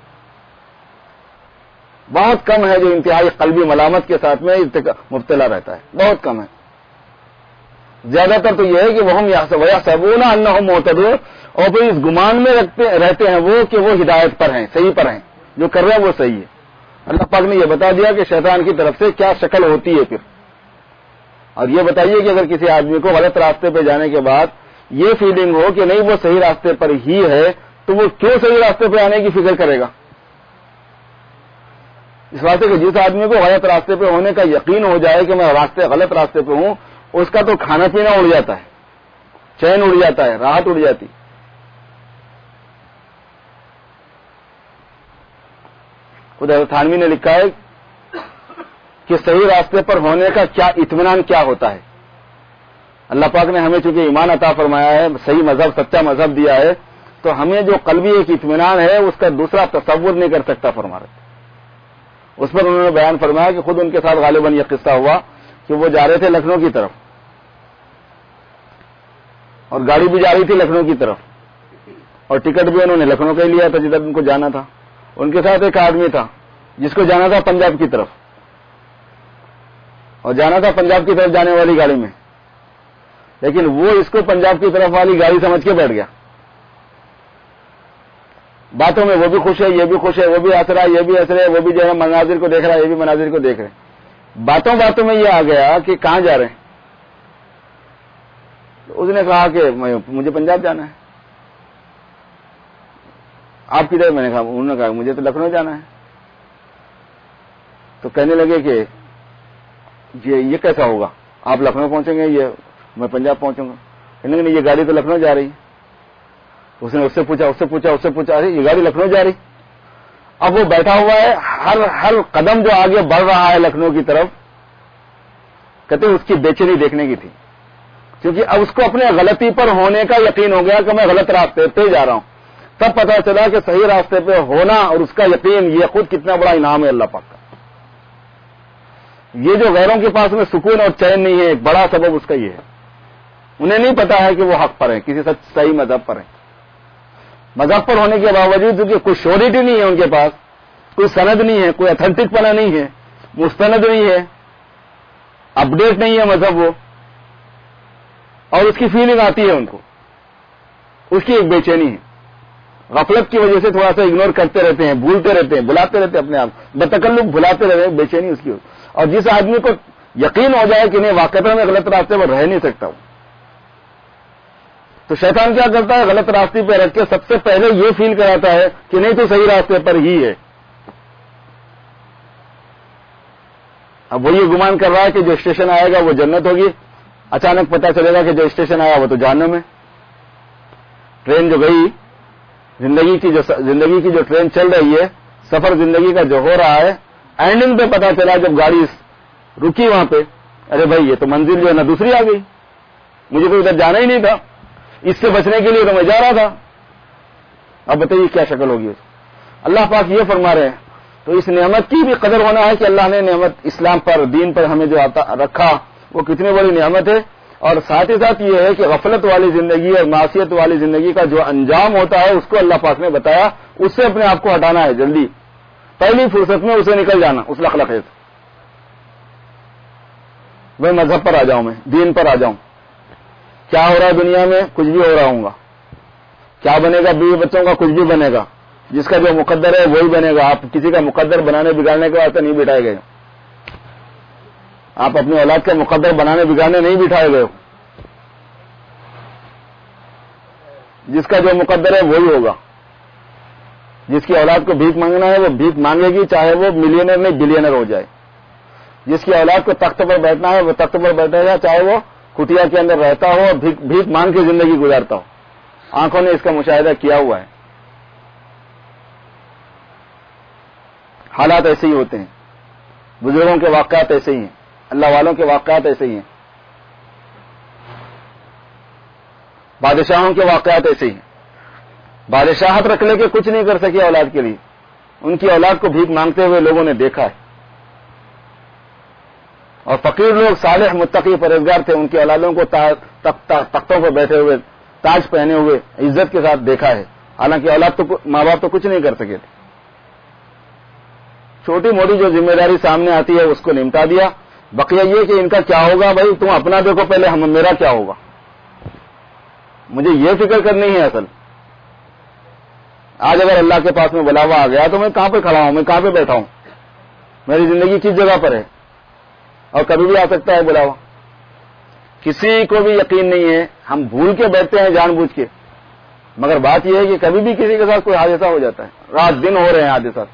بہت کم ہے جو انتہائی قلبی ملامت کے ساتھ میں مبتلا رہتا ہے، بہت کم ہے. زیادہ تر تو یہ ہے کہ وہ ہم یحسبون انہم مہتدون، اور پھر اس گمان میں رہتے ہیں وہ کہ وہ ہدایت پر ہیں، صحیح پر ہیں، جو کر رہے ہیں وہ صحیح ہے. اللہ پاک نے یہ بتا دیا کہ شیطان کی طرف سے کیا شکل ہوتی ہے پھر. اور یہ بتائیے کہ اگر کسی آدمی کو غلط راستے پہ جانے کے بعد یہ فیلنگ ہو کہ نہیں وہ صحیح راستے پر ہی ہے، تو وہ کیوں صحیح راستے پہ آنے کی فکر کرے گا؟ اس واسطے کہ جس آدمی کو غلط راستے پہ ہونے کا یقین ہو جائے کہ میں غلط راستے پہ ہوں، اس کا تو کھانا پینا اڑ جاتا ہے، چین اڑ جاتا ہے، راحت اڑ جاتی. خود حضرت تھانوی نے لکھا ہے کہ صحیح راستے پر ہونے کا کیا اطمینان کیا ہوتا ہے. اللہ پاک نے ہمیں چونکہ ایمان عطا فرمایا ہے، صحیح مذہب، سچا مذہب دیا ہے، تو ہمیں جو قلبی ایک اطمینان ہے اس کا دوسرا تصور نہیں کر سکتا فرما رہے. اس پر انہوں نے بیان فرمایا کہ خود ان کے ساتھ غالباً یہ قصہ ہوا کہ وہ جا رہے تھے لکھنؤ کی طرف، اور گاڑی بھی جا رہی تھی لکھنؤ کی طرف، اور ٹکٹ بھی انہوں نے لکھنؤ کا ہی لیا تھا جدھر ان کو جانا تھا. ان کے ساتھ ایک آدمی تھا جس کو جانا تھا پنجاب کی طرف. اور جانا تھا پنجاب کی طرف جانے والی گاڑی میں، لیکن وہ اس کو پنجاب کی طرف والی گاڑی سمجھ کے بیٹھ گیا. باتوں میں وہ بھی خوش ہے، یہ بھی خوش ہے، وہ بھی ہنس رہا ہے، یہ بھی ہنس رہا ہے، وہ بھی جو ہے مناظر کو دیکھ رہا ہے، یہ بھی مناظر کو دیکھ رہے ہیں. باتوں باتوں میں یہ آ گیا کہ کہاں جا رہے ہیں. اس نے کہا کہ مجھے پنجاب جانا ہے. آپ کدھر؟ میں نے کہا، انہوں نے کہا مجھے تو لکھنؤ جانا ہے. تو کہنے لگے کہ یہ کیسا ہوگا، آپ لکھنؤ پہنچیں گے، یہ میں پنجاب پہنچوں گا. کہنے لگے یہ گاڑی تو لکھنؤ جا رہی ہے. اس نے اس سے پوچھا ارے یہ گاڑی لکھنؤ جا رہی. اب وہ بیٹھا ہوا ہے، ہر قدم جو آگے بڑھ رہا ہے لکھنؤ کی طرف، کہتے اس کی بے چینی دیکھنے کی تھی، کیونکہ اب اس کو اپنے غلطی پر ہونے کا یقین ہو گیا کہ میں غلط راستے پہ جا رہا ہوں. تب پتا چلا کہ صحیح راستے پہ ہونا اور اس کا یقین یہ خود کتنا بڑا انعام ہے اللہ پاک کا. یہ جو غیروں کے پاس میں سکون اور چین نہیں ہے، ایک بڑا سبب اس کا یہ ہے. انہیں نہیں پتا ہے کہ وہ حق پر ہیں، کسی صحیح مذہب پر ہیں. مذہب پر ہونے کے باوجود کیونکہ کوئی شیورٹی نہیں ہے ان کے پاس، کوئی سند نہیں ہے، کوئی اتھینٹک پنا نہیں ہے، مستند نہیں ہے، اپڈیٹ نہیں ہے مذہب وہ، اور اس کی فیلنگ آتی ہے ان کو، اس کی ایک بے چینی ہے. غفلت کی وجہ سے تھوڑا سا اگنور کرتے رہتے ہیں، بھولتے رہتے ہیں، بلاتے رہتے ہیں اپنے آپ، بتکلف بھلاتے رہتے ہیں، بے چینی اس کی. اور جس آدمی کو یقین ہو جائے کہ نہیں واقعہ میں غلط راستے پر رہ نہیں سکتا ہوں، تو شیطان کیا کرتا ہے، غلط راستے پہ رکھ کے سب سے پہلے یہ فیل کراتا ہے کہ نہیں تو صحیح راستے پر ہی ہے. اب وہ یہ گمان کر رہا ہے کہ جو اسٹیشن آئے گا وہ جنت ہوگی، اچانک پتہ چلے گا کہ جو اسٹیشن آیا وہ تو جہنم ہے. ٹرین جو گئی، زندگی کی جو ٹرین چل رہی ہے، سفر زندگی کا جو ہو رہا ہے، اینڈنگ پہ پتہ چلا جب گاڑی رکی وہاں پہ، ارے بھائی یہ تو منزل جو ہے نا دوسری آ گئی، مجھے تو ادھر جانا ہی نہیں تھا، اس سے بچنے کے لیے تو میں جا رہا تھا. اب بتائیے کیا شکل ہوگی. اللہ پاک یہ فرما رہے ہیں. تو اس نعمت کی بھی قدر ہونا ہے کہ اللہ نے نعمت اسلام پر، دین پر ہمیں جو رکھا وہ کتنی بڑی نعمت ہے. اور ساتھ ہی ساتھ یہ ہے کہ غفلت والی زندگی اور معصیت والی زندگی کا جو انجام ہوتا ہے اس کو اللہ پاک نے بتایا، اس سے اپنے آپ کو ہٹانا ہے جلدی، پہلی فرصت میں اسے نکل جانا اس لخلقے سے. میں مذہب پر آ جاؤں، میں دین پر آ جاؤں. کیا ہو رہا ہے دنیا میں؟ کچھ بھی ہو رہا ہوں گا. کیا بنے گا؟ بیوی بچوں کا کچھ بھی بنے گا. جس کا جو مقدر ہے وہی بنے گا. آپ کسی کا مقدر بنانے بگاڑنے کے واسطے نہیں بٹھائے گئے. آپ اپنی اولاد کا مقدر بنانے بگاڑنے نہیں بٹھائے گئے. جس کا جو مقدر ہے وہی ہوگا. جس کی اولاد کو بھیک مانگنا ہے وہ بھیک مانگے گی، چاہے وہ ملینئر نہیں بلینئر ہو جائے. جس کی اولاد کو تخت پر بیٹھنا ہے وہ تخت پر بیٹھے گا، چاہے وہ کٹیا کے اندر رہتا ہو اور بھیک مانگ کے زندگی گزارتا ہو. آنکھوں نے اس کا مشاہدہ کیا ہوا ہے. حالات ایسے ہی ہوتے ہیں. بزرگوں کے واقعات ایسے ہی ہیں، اللہ والوں کے واقعات ایسے ہی ہیں، بادشاہوں کے واقعات ایسے ہی ہیں. بادشاہت رکھ لے کے کچھ نہیں کر سکے اولاد کے لیے. ان کی اولاد کو بھیک مانگتے ہوئے لوگوں نے دیکھا ہے. اور فقیر لوگ صالح متقی پرہیزگار تھے، ان کی اولادوں کو تختوں پر بیٹھے ہوئے، تاج پہنے ہوئے عزت کے ساتھ دیکھا ہے. حالانکہ اولاد تو ماں باپ تو کچھ نہیں کر سکے تھے. چھوٹی موٹی جو ذمہ داری سامنے آتی ہے اس کو نمٹا دیا. بقیہ یہ کہ ان کا کیا ہوگا، بھائی تم اپنا دیکھو پہلے، میرا کیا ہوگا. مجھے یہ فکر کرنی ہے اصل. آج اگر اللہ کے پاس میں بلاوا آ گیا تو میں کہاں پہ کھڑا ہوں، میں کہاں پہ بیٹھا ہوں، میری زندگی کس جگہ پر ہے، اور کبھی بھی آ سکتا ہے بلاوا. کسی کو بھی یقین نہیں ہے. ہم بھول کے بیٹھتے ہیں جان بوجھ کے، مگر بات یہ ہے کہ کبھی بھی کسی کے ساتھ کوئی حادثہ ہو جاتا ہے. رات دن ہو رہے ہیں حادثات،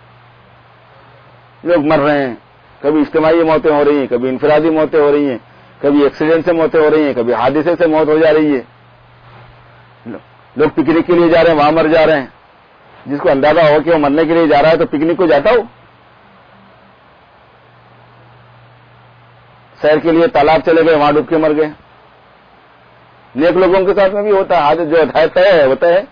لوگ مر رہے ہیں. کبھی اجتماعی موتیں ہو رہی ہیں، کبھی انفرادی موتیں ہو رہی ہیں، کبھی ایکسیڈنٹ سے موتیں ہو رہی ہیں، کبھی حادثے سے موت ہو جا رہی ہے. لوگ پکنک کے لیے جا رہے ہیں، وہاں مر جا رہے ہیں. جس کو اندازہ ہو کہ وہ مرنے کے لیے جا رہا ہے تو پکنک کو جاتا ہو. سیر کے لیے تالاب چلے گئے، وہاں ڈوب کے مر گئے. نیک لوگوں کے ساتھ میں بھی ہوتا ہے. حادث جو طے ہے ہوتا ہے.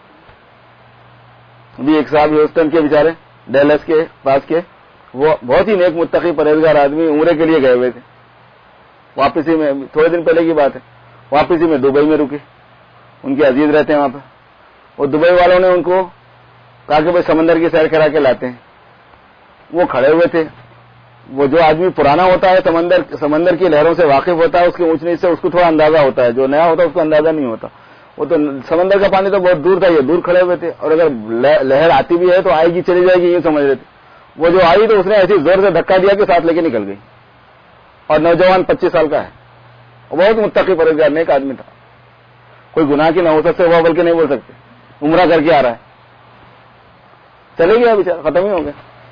ابھی ایک صاحب ہیوسٹن کے بیچارے ڈیلس کے پاس کے، وہ بہت ہی نیک متقی پرہیزگار آدمی عمرے کے لیے گئے ہوئے تھے. واپسی میں تھوڑے دن پہلے کی بات ہے، واپسی میں دبئی میں رکے. ان کے عزیز رہتے ہیں وہاں پہ. وہ دبئی والوں نے ان کو کہا کہ بھائی سمندر کی سیر کرا کے لاتے ہیں. وہ کھڑے ہوئے تھے. وہ جو آدمی پرانا ہوتا ہے سمندر کی لہروں سے واقف ہوتا ہے, اس کے اونچ نیچ سے اس کو تھوڑا اندازہ ہوتا ہے, جو نیا ہوتا ہے اس کو اندازہ نہیں ہوتا. وہ تو سمندر کا پانی تو بہت دور تھا, یہ دور کھڑے ہوئے تھے, اور اگر لہر آتی بھی ہے تو آئے گی چلی جائے گی یہ سمجھ رہے تھے. وہ جو آئی تو اس نے ایسی زور سے دھکا دیا کہ ساتھ لے کے نکل گئی, اور نوجوان 25 سال کا ہے, وہ بہت متقی پرہیزگار نیک آدمی تھا, کوئی گناہ کی نحوست سے ہوا بلکہ نہیں بول سکتے, عمرہ کر کے آ رہا ہے, چلے گیا بیچارہ, ختم ہی ہو گیا.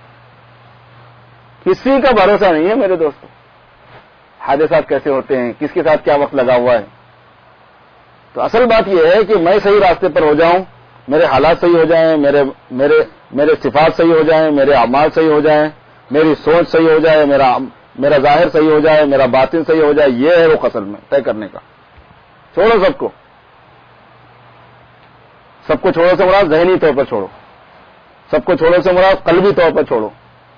کسی کا بھروسہ نہیں ہے میرے دوستوں, حادثات کیسے ہوتے ہیں, کس کے ساتھ کیا وقت لگا ہوا ہے. تو اصل بات یہ ہے کہ میں صحیح راستے پر ہو جاؤں, میرے حالات صحیح ہو جائیں, میرے صفات صحیح ہو جائیں, میرے اعمال صحیح ہو جائیں, میری سوچ صحیح ہو جائے, میرا ظاہر صحیح ہو جائے, میرا باطن صحیح ہو جائے. یہ ہے وہ اصل میں طے کرنے کا. چھوڑو سب کو چھوڑو سے مراد ذہنی طور پر چھوڑو, سب کو چھوڑو سے مراد قلبی طور پر چھوڑو,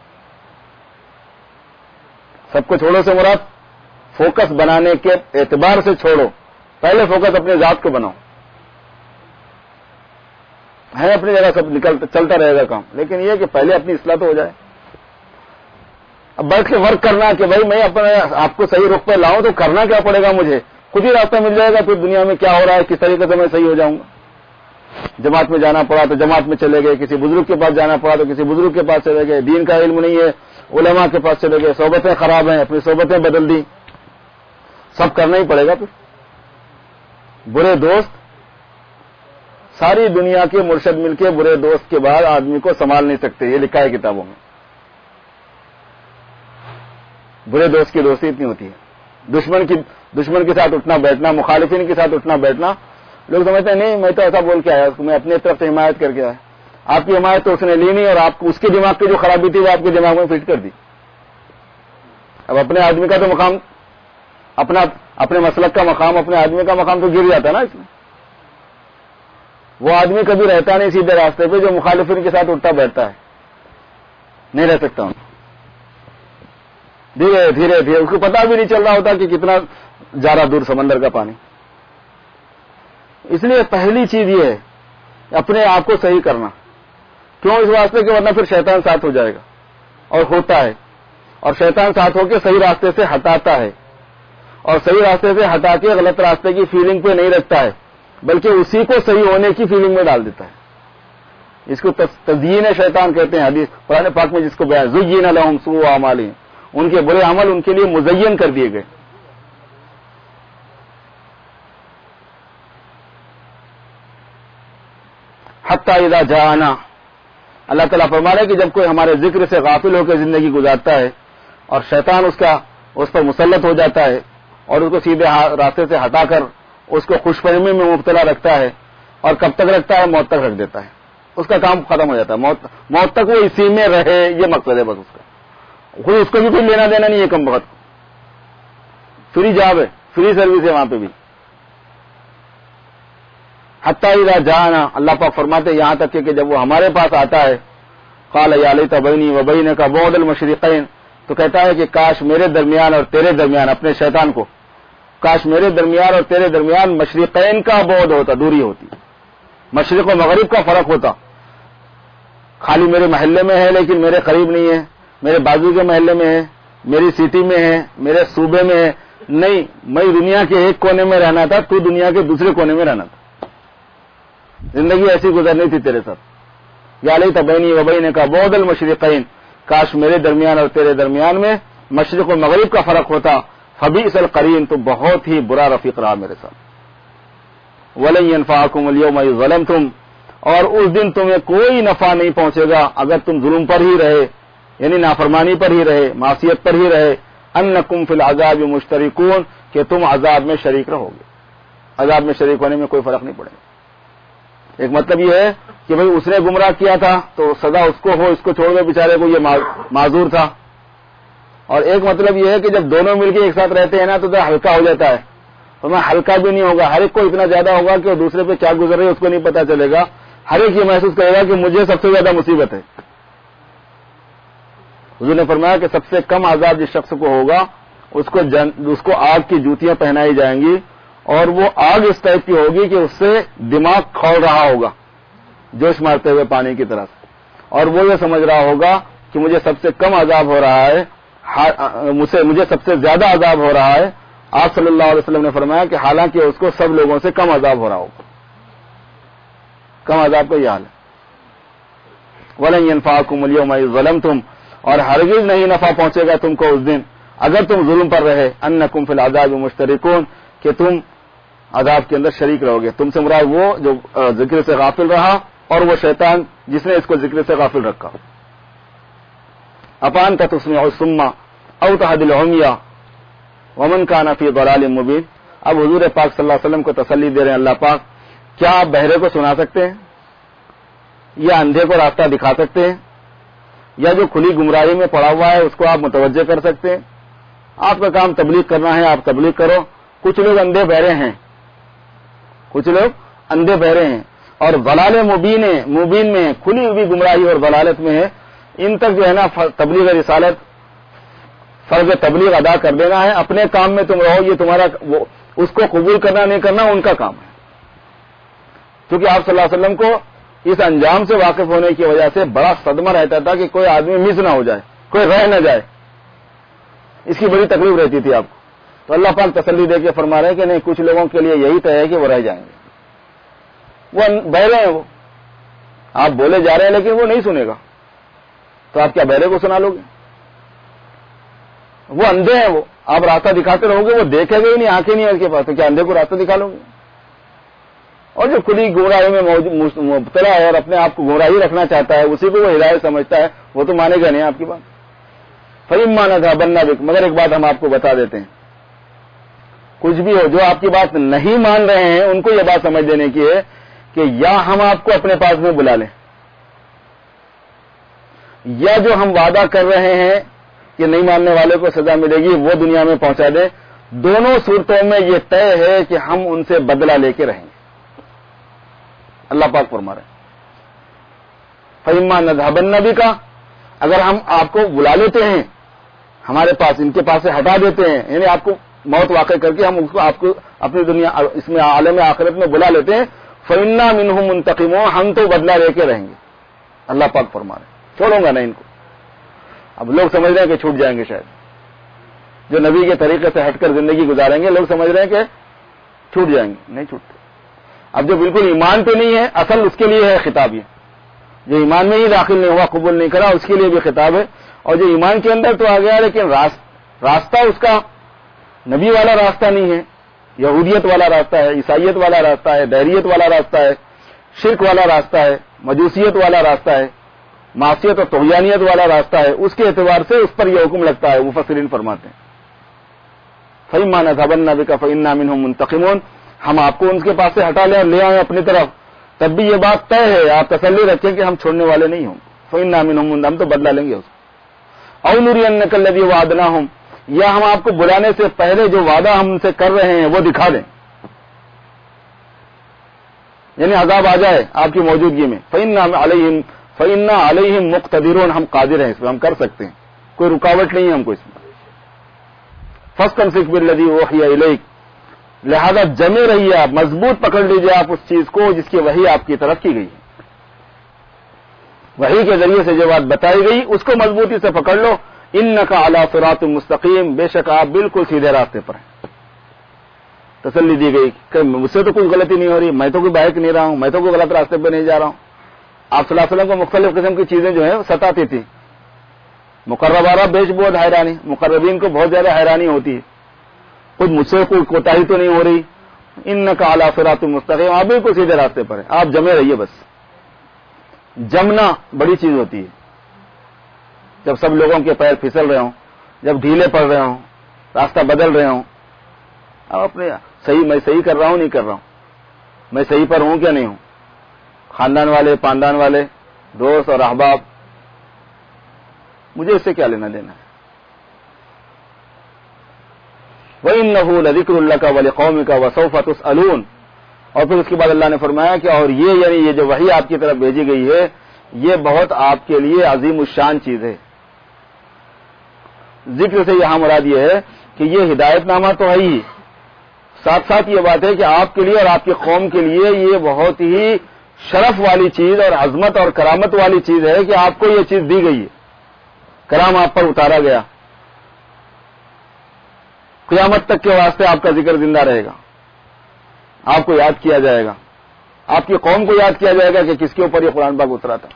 سب کو چھوڑو سے مراد فوکس بنانے کے اعتبار سے چھوڑو. پہلے فوکس اپنے ذات کو بناؤ. ہے اپنی جگہ سب چلتا رہے گا کام, لیکن یہ کہ پہلے اپنی اصلاح تو ہو جائے. اب بیٹھ کے ورک کرنا کہ بھائی میں اپنے آپ کو صحیح رخ پہ لاؤں تو کرنا کیا پڑے گا مجھے, خود ہی راستہ مل جائے گا. پھر دنیا میں کیا ہو رہا ہے, کس طریقے سے میں صحیح ہو جاؤں گا. جماعت میں جانا پڑا تو جماعت میں چلے گئے, کسی بزرگ کے پاس جانا پڑا تو کسی بزرگ کے پاس چلے گئے, دین کا علم نہیں ہے علماء کے پاس چلے گئے, صحبتیں خراب ہیں اپنی صحبتیں بدل دی. سب کرنا ہی پڑے گا. پھر برے دوست, ساری دنیا کے مرشد مل کے برے دوست کے بعد آدمی کو سنبھال نہیں سکتے. یہ لکھا ہے کتابوں میں. برے دوست کی دوستی اتنی ہوتی ہے. دشمن کے ساتھ اٹھنا بیٹھنا, مخالفین کے ساتھ اٹھنا بیٹھنا, لوگ سمجھتے ہیں نہیں میں تو ایسا بول کے آیا, میں اپنے طرف سے حمایت کر کے آیا. آپ کی حمایت تو اس نے لی نہیں, اور آپ اس کے دماغ کی جو خرابی تھی وہ آپ کے دماغ میں فٹ کر دی. اب اپنے آدمی کا تو مقام, اپنے مسلک کا مقام, اپنے آدمی کا مقام تو گر جاتا ہے نا اس میں. وہ آدمی کبھی رہتا نہیں سیدھے راستے پہ جو مخالفین کے ساتھ اٹھتا بیٹھتا ہے, نہیں رہ سکتا. دھیرے دھیرے اس کو پتا بھی نہیں چل رہا ہوتا کہ کتنا جا رہا دور سمندر کا پانی. اس لیے پہلی چیز یہ ہے اپنے آپ کو صحیح کرنا. کیوں؟ اس واسطے کہ ورنہ پھر شیطان ساتھ ہو جائے گا, اور ہوتا ہے. اور شیطان ساتھ ہو کے صحیح راستے سے ہٹاتا ہے, اور صحیح راستے سے ہٹا کے غلط راستے کی فیلنگ پہ نہیں رکھتا ہے, بلکہ اسی کو صحیح ہونے کی فیلنگ میں ڈال دیتا ہے. اس کو تزیین شیطان کہتے ہیں. حدیث قرآن پاک میں جس کو بیان, زین لہم سوء اعمالہم, ان کے برے عمل ان کے لیے مزین کر دیے گئے. حتی اذا جاءنا, اللہ تعالیٰ فرما رہے کہ جب کوئی ہمارے ذکر سے غافل ہو کے زندگی گزارتا ہے اور شیطان اس پر مسلط ہو جاتا ہے اور اس کو سیدھے راستے سے ہٹا کر اس کو خوش فہمی میں مبتلا رکھتا ہے, اور کب تک رکھتا ہے؟ موت تک رکھ دیتا ہے. اس کا کام ختم ہو جاتا ہے. موت تک وہ اسی میں رہے, یہ مقصد ہے بس اس کا. خود اس کو بھی کوئی لینا دینا نہیں ہے کم وقت. فری جاب ہے, فری سروس ہے وہاں پہ بھی. حتی اذا جاءنا, اللہ پاک فرماتے یہاں تک کہ جب وہ ہمارے پاس آتا ہے, قال یا لیت بینی و بینک بعد المشرقین, تو کہتا ہے کہ کاش میرے درمیان اور تیرے درمیان, اپنے شیطان کو, کاش میرے درمیان اور تیرے درمیان مشرقین کا بعد ہوتا, دوری ہوتی, مشرق و مغرب کا فرق ہوتا. خالی میرے محلے میں ہے لیکن میرے قریب نہیں ہے, میرے بازو کے محلے میں ہے, میری سٹی میں ہے, میرے صوبے میں ہے. نہیں, میں دنیا کے ایک کونے میں رہنا تھا, تو دنیا کے دوسرے کونے میں رہنا تھا. زندگی ایسی گزرنی تھی تیرے ساتھ. یا لیت بینی و بینک بعد المشرقین, کاش میرے درمیان اور تیرے درمیان میں مشرق و مغرب کا فرق ہوتا. فبئس القرین, تو بہت ہی برا رفیق رہا میرے ساتھ. ولن ینفعکم اليوم اذ ظلمتم, اور اس دن تمہیں کوئی نفع نہیں پہنچے گا اگر تم ظلم پر ہی رہے, یعنی نافرمانی پر ہی رہے, معصیت پر ہی رہے. انکم فی العذاب مشترکون, کہ تم عذاب میں شریک رہو گے. عذاب میں شریک ہونے میں کوئی فرق نہیں پڑے گا. ایک مطلب یہ ہے کہ بھئی اس نے گمراہ کیا تھا تو سزا اس کو ہو, اس کو چھوڑ کے بیچارے کو یہ معذور تھا. اور ایک مطلب یہ ہے کہ جب دونوں مل کے ایک ساتھ رہتے ہیں نا تو ہلکا ہو جاتا ہے. تو میں ہلکا بھی نہیں ہوگا, ہر ایک کو اتنا زیادہ ہوگا کہ دوسرے پہ کیا گزر رہی ہے اس کو نہیں پتا چلے گا. ہر ایک یہ محسوس کرے گا کہ مجھے سب سے زیادہ مصیبت ہے. حضور نے فرمایا کہ سب سے کم عذاب جس شخص کو ہوگا اس کو آگ کی جوتیاں پہنائی جائیں گی, اور وہ آگ اس ٹائپ کی ہوگی کہ اس سے دماغ کھول رہا ہوگا جوش مارتے ہوئے پانی کی طرح سے, اور وہ یہ سمجھ رہا ہوگا کہ مجھے سب سے کم عذاب ہو رہا ہے مجھے سب سے زیادہ عذاب ہو رہا ہے، آپ صلی اللہ علیہ وسلم نے فرمایا کہ حالانکہ اس کو سب لوگوں سے کم عذاب ہو رہا ہوگا، کم عذاب کا یہ حال ہے۔ وَلَن يَنفَعَكُمُ الْيَوْمَ إِذ ظَلَمْتُمْ، اور ہرگز نہیں نفع پہنچے گا تم کو اس دن اگر تم ظلم پر رہے، أَنَّكُمْ فِي الْعَذَابِ مُشْتَرِكُونَ، کہ تم عذاب کے اندر شریک رہو گے۔ تم سے مراد وہ جو ذکر سے غافل رہا اور وہ شیطان جس نے اس کو ذکر سے غافل رکھا۔ اَفَأَنْتَ تُسْمِعُ الصُّمَّ أَوْ تَهْدِي الْعُمْيَ وَمَنْ كَانَ فِي ضَلَالٍ مُبِينٍ۔ اب حضور پاک صلی اللہ علیہ وسلم کو تسلی دے رہے ہیں اللہ پاک، کیا آپ بہرے کو سنا سکتے ہیں، یا اندھے کو راستہ دکھا سکتے ہیں، یا جو کھلی گمراہی میں پڑا ہوا ہے اس کو آپ متوجہ کر سکتے ہیں؟ آپ کا کام تبلیغ کرنا ہے، آپ تبلیغ کرو۔ کچھ لوگ اندھے بہرے ہیں، کچھ لوگ اندھے بہرے ہیں اور ضلال مبین میں کھلی ہوئی گمراہی اور ضلالت میں ہے، ان تک جو ہے نا تبلیغ رسالت فرض تبلیغ ادا کر دینا ہے۔ اپنے کام میں تم رہو، یہ تمہارا اس کو قبول کرنا نہیں کرنا ان کا کام ہے، کیونکہ آپ صلی اللہ علیہ وسلم کو اس انجام سے واقف ہونے کی وجہ سے بڑا صدمہ رہتا تھا کہ کوئی آدمی مس نہ ہو جائے، کوئی رہ نہ جائے، اس کی بڑی تکلیف رہتی تھی آپ کو۔ تو اللہ پاک تسلی دے کے فرما رہے ہیں کہ نہیں، کچھ لوگوں کے لیے یہی طے ہے کہ وہ رہ جائیں گے، وہ بہرے ہیں، وہ آپ بولے جا رہے ہیں لیکن وہ نہیں سنے گا، تو آپ کیا بہرے کو سنا لو گے؟ وہ اندھے ہیں، وہ آپ راستہ دکھاتے رہو گے، وہ دیکھے گا ہی نہیں، آنکھیں نہیں ہے اس کے پاس، تو کیا اندھے کو راستہ دکھا لو گے؟ اور جو کھلی گمراہی میں مبتلا ہے اور اپنے آپ کو گمراہی رکھنا چاہتا ہے، اسی کو وہ ہدایت سمجھتا ہے، وہ تو مانے گا نہیں آپ کی بات۔ فَإِمَّا نَذْهَبَنَّ بِكَ، مگر ایک بات ہم آپ کو بتا دیتے ہیں، کچھ بھی ہو، جو آپ کی بات نہیں مان رہے ہیں ان کو یہ بات سمجھ دینے کی ہے کہ یا ہم آپ کو اپنے پاس میں بلا لیں، یا جو ہم وعدہ کر رہے ہیں کہ نہیں ماننے والے کو سزا ملے گی وہ دنیا میں پہنچا دیں، دونوں صورتوں میں یہ طے ہے کہ ہم ان سے بدلہ لے کے رہیں گے۔ اللہ پاک فرما رہے ہیں فَإِمَّا نَذْهَبَنَّ بِكَ، اگر ہم آپ کو بلا لیتے ہیں ہمارے پاس، ان کے پاس سے ہٹا دیتے ہیں، یعنی آپ کو موت واقع کر کے ہم آپ کو اپنی دنیا اس میں عالم آخرت میں بلا لیتے ہیں، فَإِنَّا مِنْهُمْ مُنْتَقِمُونَ، ہم تو بدلہ لے کے رہیں گے۔ اللہ پاک فرما رہے ہیں چھوڑوں گا نہیں ان کو۔ اب لوگ سمجھ رہے ہیں کہ چھوٹ جائیں گے، شاید جو نبی کے طریقے سے ہٹ کر زندگی گزاریں گے لوگ سمجھ رہے ہیں کہ چھوٹ جائیں گے، نہیں چھوٹتے۔ اب جو بالکل ایمان پہ نہیں ہے، اصل اس کے لیے ہے خطاب، یہ جو ایمان میں ہی داخل نہیں ہوا، قبول نہیں کرا، اس کے لیے بھی خطاب ہے، اور جو ایمان کے اندر تو آ گیا لیکن راستہ اس کا نبی والا راستہ نہیں ہے، یہودیت والا راستہ ہے، عیسائیت والا راستہ ہے، دہریت والا راستہ ہے، شرک والا راستہ ہے، مجوسیت والا راستہ ہے، معصیت اور طغیانیت والا راستہ ہے، اس کے اعتبار سے اس پر یہ حکم لگتا ہے۔ مفسرین فرماتے ہیں فَإِمَّا نَذْهَبَنَّ بِكَ فَإِنَّا مِنْهُمْ مُنْتَقِمُونَ، ہم آپ کو ان کے پاس سے ہٹا لیں اور لے آئیں اپنی طرف، تب بھی یہ بات طے ہے، آپ تسلی رکھیں کہ ہم چھوڑنے والے نہیں ہوں۔ فَإِنَّا مِنْهُمْ، ہم تو بدلہ لیں گے اس کو۔ أَوْ نُرِيَنَّكَ الَّذِي وَعَدْنَاهُمْ، یا ہم آپ کو بلانے سے پہلے جو وعدہ ہم سے کر رہے ہیں وہ دکھا دیں، یعنی عذاب آ جائے آپ کی موجودگی میں۔ فَإِنَّا عَلَيْهِمْ مُقْتَدِرُونَ، ہم قادر ہیں اس پہ، ہم کر سکتے ہیں، کوئی رکاوٹ نہیں ہے ہم کو اس میں۔ فَاسْتَمْسِكْ بِالَّذِي أُوحِيَ إِلَيْكَ، لہذا جمے رہیے آپ، مضبوط پکڑ لیجیے آپ اس چیز کو جس کی وحی آپ کی طرف کی گئی ہے، وحی کے ذریعے سے جو بات بتائی گئی اس کو مضبوطی سے پکڑ لو۔ اِنَّكَ عَلَىٰ صِرَاطٍ مُسْتَقِيمٍ، بے شک آپ بالکل سیدھے راستے پر ہیں۔ تسلی دی گئی کہ مجھ سے تو کوئی غلطی نہیں ہو رہی، میں تو کوئی بہک نہیں رہا ہوں، میں تو کوئی غلط راستے پہ نہیں جا رہا ہوں۔ آپ صلی اللہ علیہ وسلم کو مختلف قسم کی چیزیں جو ہیں ستاتی تھی، مقربارہ بیش بہت حیرانی، مقربین کو بہت زیادہ حیرانی ہوتی ہے، خود مجھ سے کوئی کوتاہی تو نہیں ہو رہی۔ اِنَّكَ عَلَىٰ صِرَاطٍ مُسْتَقِيمٍ، آپ بالکل سیدھے راستے پر ہیں، آپ جمے رہیے بس۔ جمنا بڑی چیز ہوتی ہے، جب سب لوگوں کے پیر پھسل رہے ہوں، جب ڈھیلے پڑ رہے ہوں، راستہ بدل رہے ہوں، اب اپنے میں صحیح کر رہا ہوں نہیں کر رہا ہوں، میں صحیح پر ہوں کیا نہیں ہوں، خاندان والے، پاندان والے، دوست اور احباب، مجھے اس سے کیا لینا دینا ہے۔ وَإِنَّهُ لَذِكْرٌ لَكَ وَلِقَوْمِكَ وَسَوْفَ تُسْأَلُونَ، اور پھر اس کے بعد اللہ نے فرمایا کہ اور یہ یعنی یہ جو وحی آپ کی طرف بھیجی گئی ہے یہ بہت آپ کے لیے عظیم الشان چیز ہے۔ ذکر سے یہاں مراد یہ ہے کہ یہ ہدایت نامہ تو ہے ہی، ساتھ ساتھ یہ بات ہے کہ آپ کے لیے اور آپ کی قوم کے لیے یہ بہت ہی شرف والی چیز اور عظمت اور کرامت والی چیز ہے کہ آپ کو یہ چیز دی گئی ہے، کرام آپ پر اتارا گیا، قیامت تک کے واسطے آپ کا ذکر زندہ رہے گا، آپ کو یاد کیا جائے گا، آپ کی قوم کو یاد کیا جائے گا کہ کس کے اوپر یہ قرآن پاک اترا تھا.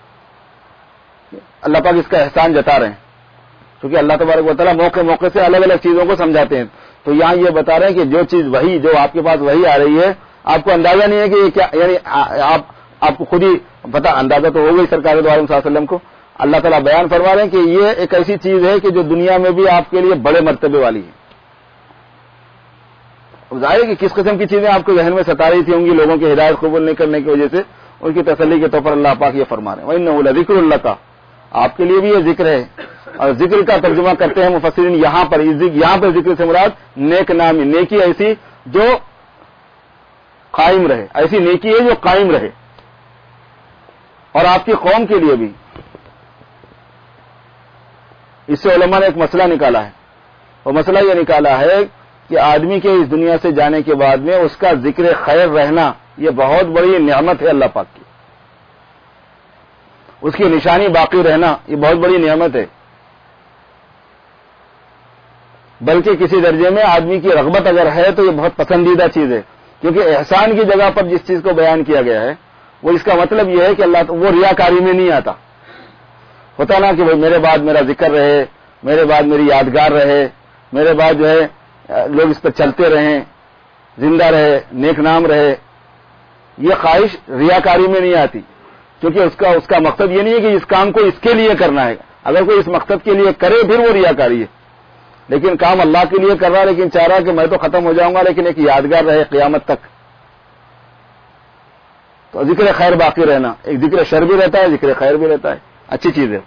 اللہ پاک اس کا احسان جتا رہے ہیں، کیونکہ اللہ تبارک و تعالیٰ موقع موقع سے الگ الگ چیزوں کو سمجھاتے ہیں. تو یہاں یہ بتا رہے ہیں کہ جو چیز وہی، جو آپ کے پاس وہی آ رہی ہے، آپ کو اندازہ نہیں ہے کہ یہ کیا، یعنی آپ کو خود ہی پتا، اندازہ تو ہو گئی سرکار دو عالم صلی اللہ علیہ وسلم کو. اللہ تعالیٰ بیان فرما رہے ہیں کہ یہ ایک ایسی چیز ہے کہ جو دنیا میں بھی آپ کے لیے بڑے مرتبے والی ہے. ظاہر ہے کہ کس قسم کی چیزیں آپ کو ذہن میں ستا رہی تھی ہوں گی لوگوں کی ہدایت قبول نہیں کرنے کی وجہ سے، ان کی تسلی کے طور پر اللہ پاک یہ فرما رہے ہیں وَإِنَّهُ لَذِكْرٌ لَكَ، آپ کے لیے بھی یہ ذکر ہے. اور ذکر کا ترجمہ کرتے ہیں مفسرین یہاں پر ذکر سے مراد نیک نامی، نیکی ایسی جو قائم رہے، ایسی نیکی ہے جو قائم رہے. اور آپ کی قوم کے لیے بھی. اس سے علماء نے ایک مسئلہ نکالا ہے، وہ مسئلہ یہ نکالا ہے کہ آدمی کے اس دنیا سے جانے کے بعد میں اس کا ذکر خیر رہنا یہ بہت بڑی نعمت ہے اللہ پاک کی. اس کی نشانی باقی رہنا یہ بہت بڑی نعمت ہے. بلکہ کسی درجے میں آدمی کی رغبت اگر ہے تو یہ بہت پسندیدہ چیز ہے، کیونکہ احسان کی جگہ پر جس چیز کو بیان کیا گیا ہے وہ اس کا مطلب یہ ہے کہ اللہ وہ ریاکاری میں نہیں آتا. ہوتا نا کہ بھائی میرے بعد میرا ذکر رہے، میرے بعد میری یادگار رہے، میرے بعد جو ہے لوگ اس پر چلتے رہیں، زندہ رہے، نیک نام رہے. یہ خواہش ریاکاری میں نہیں آتی، کیونکہ اس کا مقصد یہ نہیں ہے کہ اس کام کو اس کے لیے کرنا ہے. اگر کوئی اس مقصد کے لیے کرے پھر وہ ریاکاری ہے. لیکن کام اللہ کے لیے کر رہا ہے، لیکن چاہ رہا کہ میں تو ختم ہو جاؤں گا لیکن ایک یادگار رہے قیامت تک. تو ذکر خیر باقی رہنا، ایک ذکر شر بھی رہتا ہے، ذکر خیر بھی رہتا ہے، اچھی چیز ہے.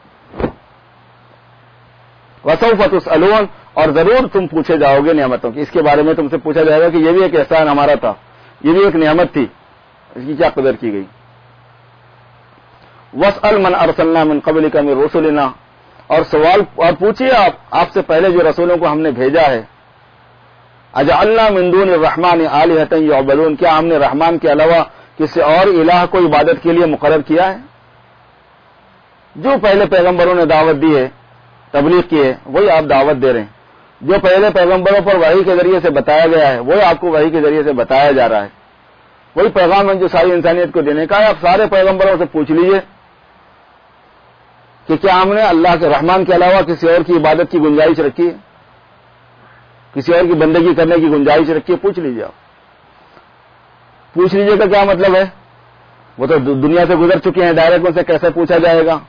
وَسَوْفَ تُسْأَلُونَ، اور ضرور تم پوچھے جاؤ گے نعمتوں کی. اس کے بارے میں تم سے پوچھا جائے گا کہ یہ بھی ایک احسان ہمارا تھا، یہ بھی ایک نعمت تھی، اس کی کیا قدر کی گئی. وَاسْأَلْ مَنْ أَرْسَلْنَا مِنْ قَبْلِكَ مِنْ رُسُلِنَا، اور سوال اور پوچھیے آپ سے پہلے جو رسولوں کو ہم نے بھیجا ہے. اجعلنا من دون الرحمن آلہۃ یعبدون، کیا ہم نے رحمان کے علاوہ کسی اور الہ کو عبادت کے لیے مقرر کیا ہے؟ جو پہلے پیغمبروں نے دعوت دی ہے، تبلیغ کی ہے، وہی آپ دعوت دے رہے ہیں. جو پہلے پیغمبروں پر وحی کے ذریعے سے بتایا گیا ہے وہی آپ کو وحی کے ذریعے سے بتایا جا رہا ہے. وہی پیغام ہے جو ساری انسانیت کو دینے کا ہے. آپ سارے پیغمبروں سے پوچھ لیجئے کہ کیا ہم نے اللہ کے رحمان کے علاوہ کسی اور کی عبادت کی گنجائش رکھی ہے، کسی اور کی بندگی کرنے کی گنجائش رکھی ہے؟ پوچھ لیجیے. آپ پوچھ لیجیے کا کیا مطلب ہے؟ وہ تو دنیا سے گزر چکے ہیں، ڈائریکٹ ان سے کیسے پوچھا جائے گا؟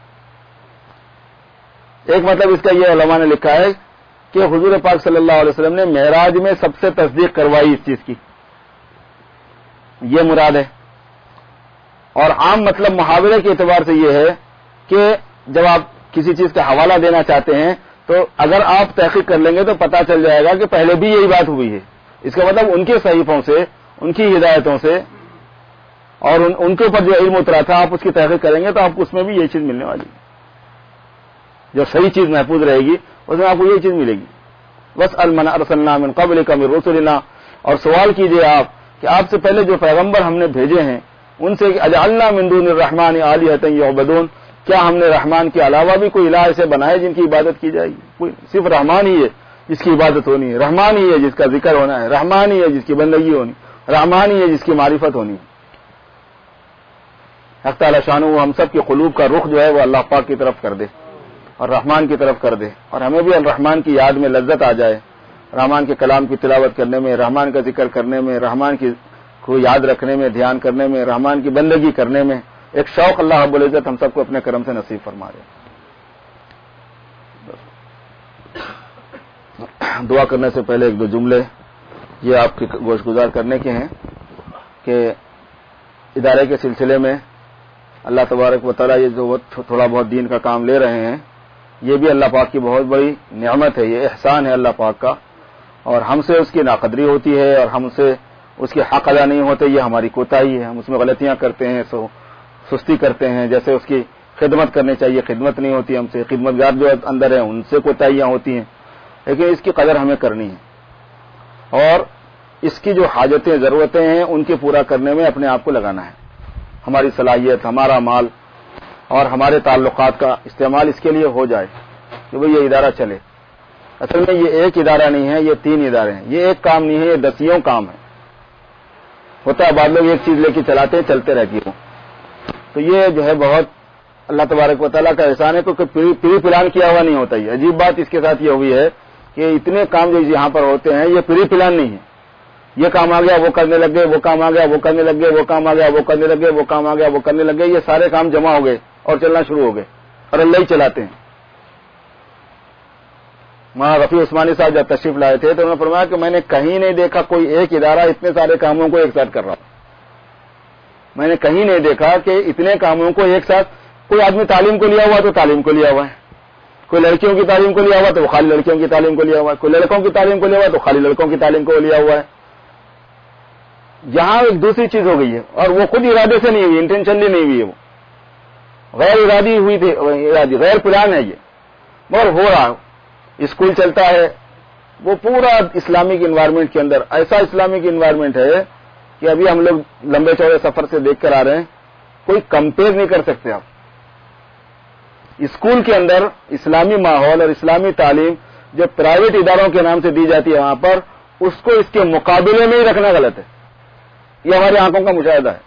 ایک مطلب اس کا یہ علماء نے لکھا ہے کہ حضور پاک صلی اللہ علیہ وسلم نے معراج میں سب سے تصدیق کروائی اس چیز کی، یہ مراد ہے. اور عام مطلب محاورے کے اعتبار سے یہ ہے کہ جب آپ کسی چیز کا حوالہ دینا چاہتے ہیں تو اگر آپ تحقیق کر لیں گے تو پتہ چل جائے گا کہ پہلے بھی یہی بات ہوئی ہے. اس کا مطلب ان کے صحیفوں سے، ان کی ہدایتوں سے اور ان کے اوپر جو علم اترا تھا آپ اس کی تحقیق کریں گے تو آپ کو اس میں بھی یہی چیز ملنے والی ہے. جو صحیح چیز محفوظ رہے گی اس میں آپ کو یہی چیز ملے گی. وَاسْأَلْ مَنْ أَرْسَلْنَا مِنْ قَبْلِكَ مِنْ رُسُلِنَا، اور سوال کیجئے آپ کہ آپ سے پہلے جو پیغمبر ہم نے بھیجے ہیں ان سے اجعلنا من دون الرحمن آلہۃ یعبدون، کیا ہم نے رحمان کے علاوہ بھی کوئی الہ ایسے بنائے جن کی عبادت کی جائے گی؟ کوئی، صرف رحمان ہی ہے جس کی عبادت ہونی ہے، رحمان ہی ہے جس کا ذکر ہونا ہے، رحمان ہی ہے جس کی بندگی ہونی، رحمان ہی ہے جس کی معرفت ہونی. حق تعالی شانہ ہم سب کے قلوب کا رخ جو ہے وہ اللہ پاک کی طرف کر دے اور رحمان کی طرف کر دے، اور ہمیں بھی الرحمان کی یاد میں لذت آ جائے، رحمان کے کلام کی تلاوت کرنے میں، رحمان کا ذکر کرنے میں، رحمان کی کو یاد رکھنے میں، دھیان کرنے میں، رحمان کی بندگی کرنے میں ایک شوق اللہ رب العزت ہم سب کو اپنے کرم سے نصیب فرما دے. دعا کرنے سے پہلے ایک دو جملے یہ آپ کے گوش گزار کرنے کے ہیں کہ ادارے کے سلسلے میں اللہ تبارک و تعالیٰ یہ جو تھوڑا بہت دین کا کام لے رہے ہیں یہ بھی اللہ پاک کی بہت بڑی نعمت ہے، یہ احسان ہے اللہ پاک کا، اور ہم سے اس کی ناقدری ہوتی ہے اور ہم سے اس کے حق ادا نہیں ہوتے، یہ ہماری کوتاہی ہے. ہم اس میں غلطیاں کرتے ہیں، سستی کرتے ہیں، جیسے اس کی خدمت کرنی چاہیے خدمت نہیں ہوتی ہم سے، خدمتگار جو اندر ہیں ان سے کوتاہیاں ہوتی ہیں، لیکن اس کی قدر ہمیں کرنی ہے اور اس کی جو حاجتیں ضرورتیں ہیں ان کے پورا کرنے میں اپنے آپ کو لگانا ہے. ہماری صلاحیت، ہمارا مال اور ہمارے تعلقات کا استعمال اس کے لیے ہو جائے کہ بھئی یہ ادارہ چلے. اصل میں یہ ایک ادارہ نہیں ہے، یہ 3 ادارے ہیں، یہ ایک کام نہیں ہے، یہ 10 کام ہے. ہوتا ہے بعض لوگ ایک چیز لے کے چلاتے ہیں، چلتے رہتی ہوں. تو یہ جو ہے بہت اللہ تبارک و تعالیٰ کا احسان ہے، تو پری پلان کیا ہوا نہیں ہوتا. یہ عجیب بات اس کے ساتھ یہ ہوئی ہے کہ اتنے کام جو یہاں پر ہوتے ہیں یہ پری پلان نہیں ہے. یہ کام آ گیا وہ کرنے لگ گئے، وہ کام آ گیا وہ کرنے لگ گئے، وہ کام آ گیا وہ کرنے لگ گئے، وہ کام آ گیا وہ کرنے لگ گئے. یہ سارے کام جمع ہو گئے اور چلنا شروع ہو گئے اور اللہ ہی چلاتے ہیں. مولانا رفیع عثمانی صاحب جب تشریف لائے تھے تو انہوں نے فرمایا کہ میں نے کہیں نہیں دیکھا کوئی ایک ادارہ اتنے سارے کاموں کو ایک ساتھ کر رہا. میں نے کہیں نہیں دیکھا کہ اتنے کاموں کو ایک ساتھ. کوئی آدمی تعلیم کو لیا ہوا تو تعلیم کو لیا ہوا ہے، کوئی لڑکیوں کی تعلیم کو لیا ہوا تو وہ خالی لڑکیوں کی تعلیم کو لیا ہوا ہے، کوئی لڑکوں کی تعلیم کو لیا ہوا تو خالی لڑکوں کی تعلیم کو لیا ہوا ہے. یہاں ایک دوسری چیز ہو گئی ہے اور وہ خود ارادے سے نہیں ہوئی، انٹینشنلی نہیں ہوئی ہے، وہ غیر ارادی ہوئی تھی، غیر پلان ہے یہ، مگر ہو رہا. اسکول چلتا ہے وہ پورا اسلامک انوائرمنٹ کے اندر، ایسا اسلامک انوائرمنٹ ہے کہ ابھی ہم لوگ لمبے چوڑے سفر سے دیکھ کر آ رہے ہیں، کوئی کمپیئر نہیں کر سکتے آپ. اسکول کے اندر اسلامی ماحول اور اسلامی تعلیم جو پرائیویٹ اداروں کے نام سے دی جاتی ہے وہاں پر، اس کو اس کے مقابلے میں ہی رکھنا غلط ہے. یہ ہماری آنکھوں کا مشاہدہ ہے.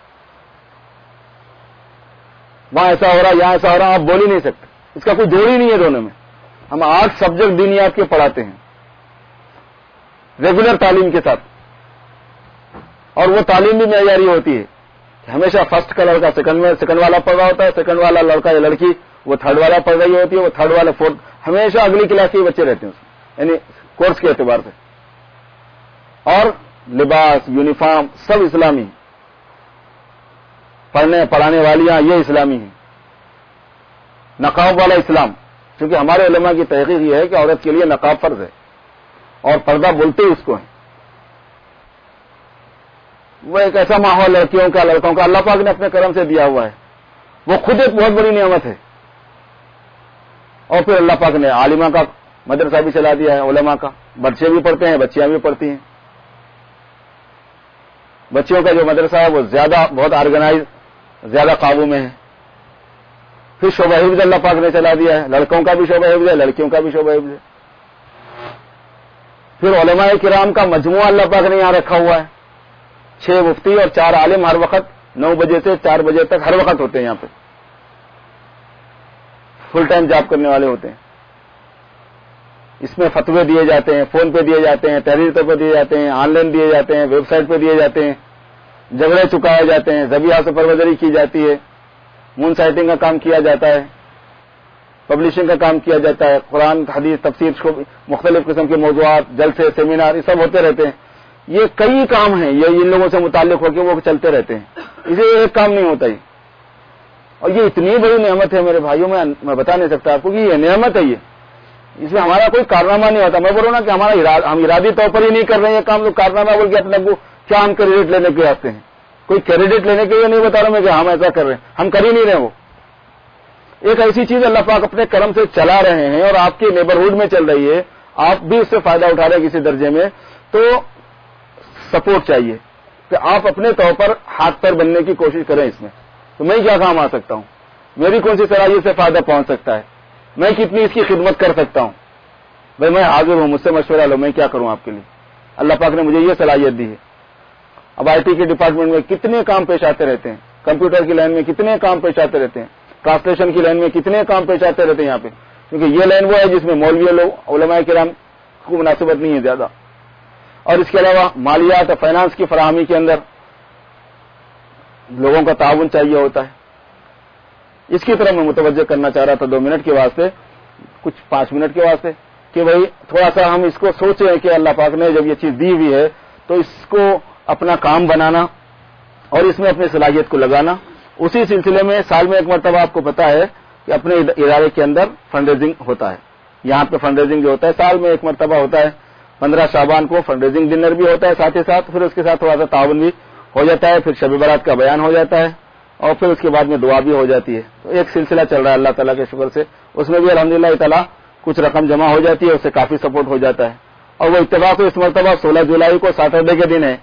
وہاں ایسا ہو رہا، یہاں ایسا ہو رہا، آپ بول ہی نہیں سکتے. اس کا کوئی جوڑ ہی نہیں ہے دونوں میں. ہم 8 سبجیکٹ دینیات کے پڑھاتے ہیں ریگولر تعلیم کے ساتھ، اور وہ تعلیم بھی معیاری ہوتی ہے. ہمیشہ فرسٹ کا لڑکا سیکنڈ والا پڑھ رہا ہوتا ہے، سیکنڈ والا لڑکا یا لڑکی وہ تھرڈ والا پڑھ رہی ہوتی ہے، وہ تھرڈ والا فورتھ، ہمیشہ اگلی کلاس کے بچے رہتے ہیں اس میں، یعنی کورس کے اعتبار سے. اور لباس، یونیفارم سب اسلامی، پڑھانے والیاں یہ اسلامی ہیں. نقاب والا اسلام، کیونکہ ہمارے علماء کی تحقیق یہ ہے کہ عورت کے لیے نقاب فرض ہے اور پردہ بولتے ہی اس کو ہے. وہ ایک ایسا ماحول لڑکیوں کا لڑکوں کا اللہ پاک نے اپنے کرم سے دیا ہوا ہے، وہ خود ایک بہت بڑی نعمت ہے. اور پھر اللہ پاک نے عالمہ کا مدرسہ بھی چلا دیا ہے، علماء کا. بچے بھی پڑھتے ہیں، بچیاں بھی پڑھتی ہیں. بچیوں کا جو مدرسہ ہے وہ بہت آرگنائز، زیادہ قابو میں ہے. پھر شعبہ حفظ اللہ پاک نے چلا دیا ہے، لڑکوں کا بھی شعبہ حفظ ہے، لڑکیوں کا بھی شعبہ حفظ ہے. پھر علماء کرام کا مجموعہ اللہ پاک نے یہاں رکھا ہوا ہے. 6 مفتی اور 4 عالم ہر وقت 9 بجے سے 4 بجے تک ہر وقت ہوتے ہیں یہاں پہ. فل ٹائم جاب کرنے والے ہوتے ہیں. اس میں فتوے دیے جاتے ہیں، فون پہ دیے جاتے ہیں، تحریروں پہ دیے جاتے ہیں، آن لائن دیے جاتے ہیں، ویب سائٹ پہ دیے جاتے ہیں، جھگڑے چکائے جاتے ہیں، ذبیحہ سے پروردری کی جاتی ہے، مون سائٹنگ کا کام کیا جاتا ہے، پبلشنگ کا کام کیا جاتا ہے، قرآن حدیث تفسیر مختلف قسم کے موضوعات، جلسے، سیمینار، یہ سب ہوتے رہتے ہیں. یہ کئی کام ہیں، یہ ان لوگوں سے متعلق ہو کے وہ چلتے رہتے ہیں. اسے ایک کام نہیں ہوتا ہی. اور یہ اتنی بڑی نعمت ہے میرے بھائیوں، میں بتا نہیں سکتا آپ کو کہ یہ نعمت ہے. یہ اس میں ہمارا کوئی کارنامہ نہیں ہوتا. میں بول رہا ہوں نا کہ ہم ارادی طور پر ہی نہیں کر رہے ہیں یہ کام. تو کارنامہ بول کے اپنے کو کیا ہم کریڈٹ لینے کے واسطے ہیں؟ کوئی کریڈٹ لینے کے لیے نہیں بتا رہا میں کہ ہم ایسا کر رہے ہیں، ہم کر ہی نہیں رہے. وہ ایک ایسی چیز اللہ پاک اپنے کرم سے چلا رہے ہیں اور آپ کے نیبرہڈ میں چل رہی ہے، آپ بھی اس سے فائدہ اٹھا رہے ہیں کسی درجے میں. تو سپورٹ چاہیے کہ آپ اپنے طور پر ہاتھ پیر بننے کی کوشش کریں اس میں. تو میں کیا کام آ سکتا ہوں؟ میری کون سی صلاحیت سے فائدہ پہنچ سکتا ہے؟ میں کتنی اس کی خدمت کر سکتا ہوں؟ بھائی میں حاضر ہوں، مجھ سے مشورہ لو، میں کیا کروں آپ کے لیے. اللہ پاک نے مجھے یہ صلاحیت دی ہے. اب آئی ٹی کے ڈپارٹمنٹ میں کتنے کام پیش آتے رہتے ہیں، کمپیوٹر کی لائن میں کتنے کام پیش آتے رہتے ہیں، ٹرانسلیشن کی لائن میں کتنے کام پیش آتے رہتے ہیں یہاں پہ. کیونکہ یہ لائن وہ ہے جس میں مولوی لوگ، علماء کرام کو مناسبت نہیں ہے زیادہ. اور اس کے علاوہ مالیات اور فائنانس کی فراہمی کے اندر لوگوں کا تعاون چاہیے ہوتا ہے. اس کی طرف میں متوجہ کرنا چاہ رہا تھا 2 منٹ کے واسطے، کچھ 5 منٹ کے واسطے، کہ بھائی تھوڑا سا ہم اس کو سوچیں کہ اللہ پاک نے جب یہ چیز دی ہوئی ہے تو اس کو اپنا کام بنانا اور اس میں اپنی صلاحیت کو لگانا. اسی سلسلے میں سال میں ایک مرتبہ آپ کو پتا ہے کہ اپنے ادارے کے اندر فنڈ ریزنگ ہوتا ہے. یہاں پہ فنڈ ریزنگ جو ہوتا ہے سال میں ایک مرتبہ ہوتا ہے. 15 شعبان کو فنڈ ریزنگ ڈنر بھی ہوتا ہے ساتھ ہی ساتھ. پھر اس کے ساتھ تھوڑا سا تعاون بھی ہو جاتا ہے. پھر شب برات کا بیان ہو جاتا ہے اور پھر اس کے بعد میں دعا بھی ہو جاتی ہے. تو ایک سلسلہ چل رہا ہے اللہ تعالیٰ کے شکر سے. اس میں بھی الحمدللہ تعالیٰ کچھ رقم جمع ہو جاتی ہے، اس سے کافی سپورٹ ہو جاتا ہے. اور وہ اتفاق اس مرتبہ 16 جولائی کو سیٹرڈے کے دن ہے.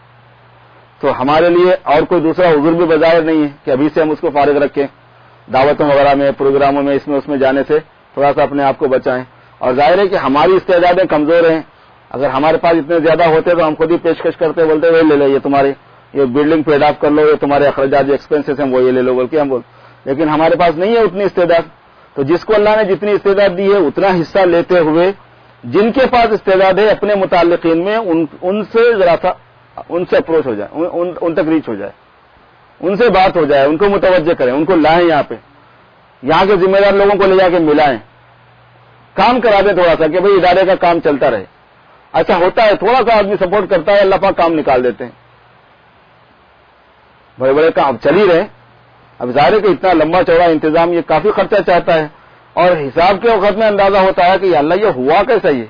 تو ہمارے لیے اور کوئی دوسرا عذر بھی بظاہر نہیں ہے کہ ابھی سے ہم اس کو فارغ رکھیں، دعوتوں وغیرہ میں، پروگراموں میں، اس میں اس میں جانے سے تھوڑا سا اپنے آپ کو بچائیں. اور ظاہر ہے کہ ہماری استعدادیں کمزور ہیں. اگر ہمارے پاس اتنے زیادہ ہوتے تو ہم خود ہی پیشکش کرتے, بولتے وہ لے لو, یہ تمہاری یہ بلڈنگ پیڈ آف کر لو, یہ تمہارے اخراجات جو ایکسپینسز ہیں وہ یہ لے لو بول کے ہم لیکن ہمارے پاس نہیں ہے اتنی استعداد. تو جس کو اللہ نے جتنی استعداد دی ہے اتنا حصہ لیتے ہوئے جن کے پاس استعداد ہے اپنے متعلقین میں ان سے ذرا سا ان سے اپروچ ہو جائے, ان تک ریچ ہو جائے, ان سے بات ہو جائے, ان کو متوجہ کریں, ان کو لائیں یہاں پہ, یہاں کے ذمہ دار لوگوں کو لے جا کے ملائیں, کام کرا دیں تھوڑا سا کہ بھئی ادارے کا کام چلتا رہے. ایسا ہوتا ہے, تھوڑا سا آدمی سپورٹ کرتا ہے, اللہ پاک کام نکال دیتے ہیں. بڑے بڑے کام چل ہی رہے. اب ظاہر ہے کہ اتنا لمبا چوڑا انتظام یہ کافی خرچہ چاہتا ہے, اور حساب کے وقت میں اندازہ ہوتا ہے کہ یا اللہ یہ ہوا کیسا, یہ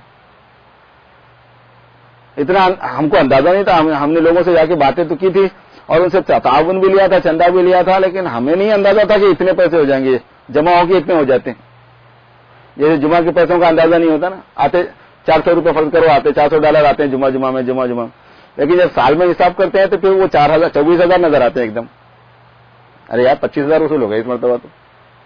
اتنا ہم کو اندازہ نہیں تھا. ہم نے لوگوں سے جا کے باتیں تو کی تھی اور ان سے تعاون بھی لیا تھا, چندہ بھی لیا تھا, لیکن ہمیں نہیں اندازہ تھا کہ اتنے پیسے ہو جائیں گے, جمع ہو کے اتنے ہو جاتے ہیں. جیسے جمعہ کے پیسوں کا اندازہ نہیں ہوتا نا, آتے 400 روپے فرض کرو, آتے $400 آتے ہیں جمعہ میں, لیکن جب سال میں حساب کرتے ہیں تو پھر وہ 24,000 نظر آتے ہیں ایک دم. ارے یار 25,000 وصول ہو گئے اس مرتبہ. تو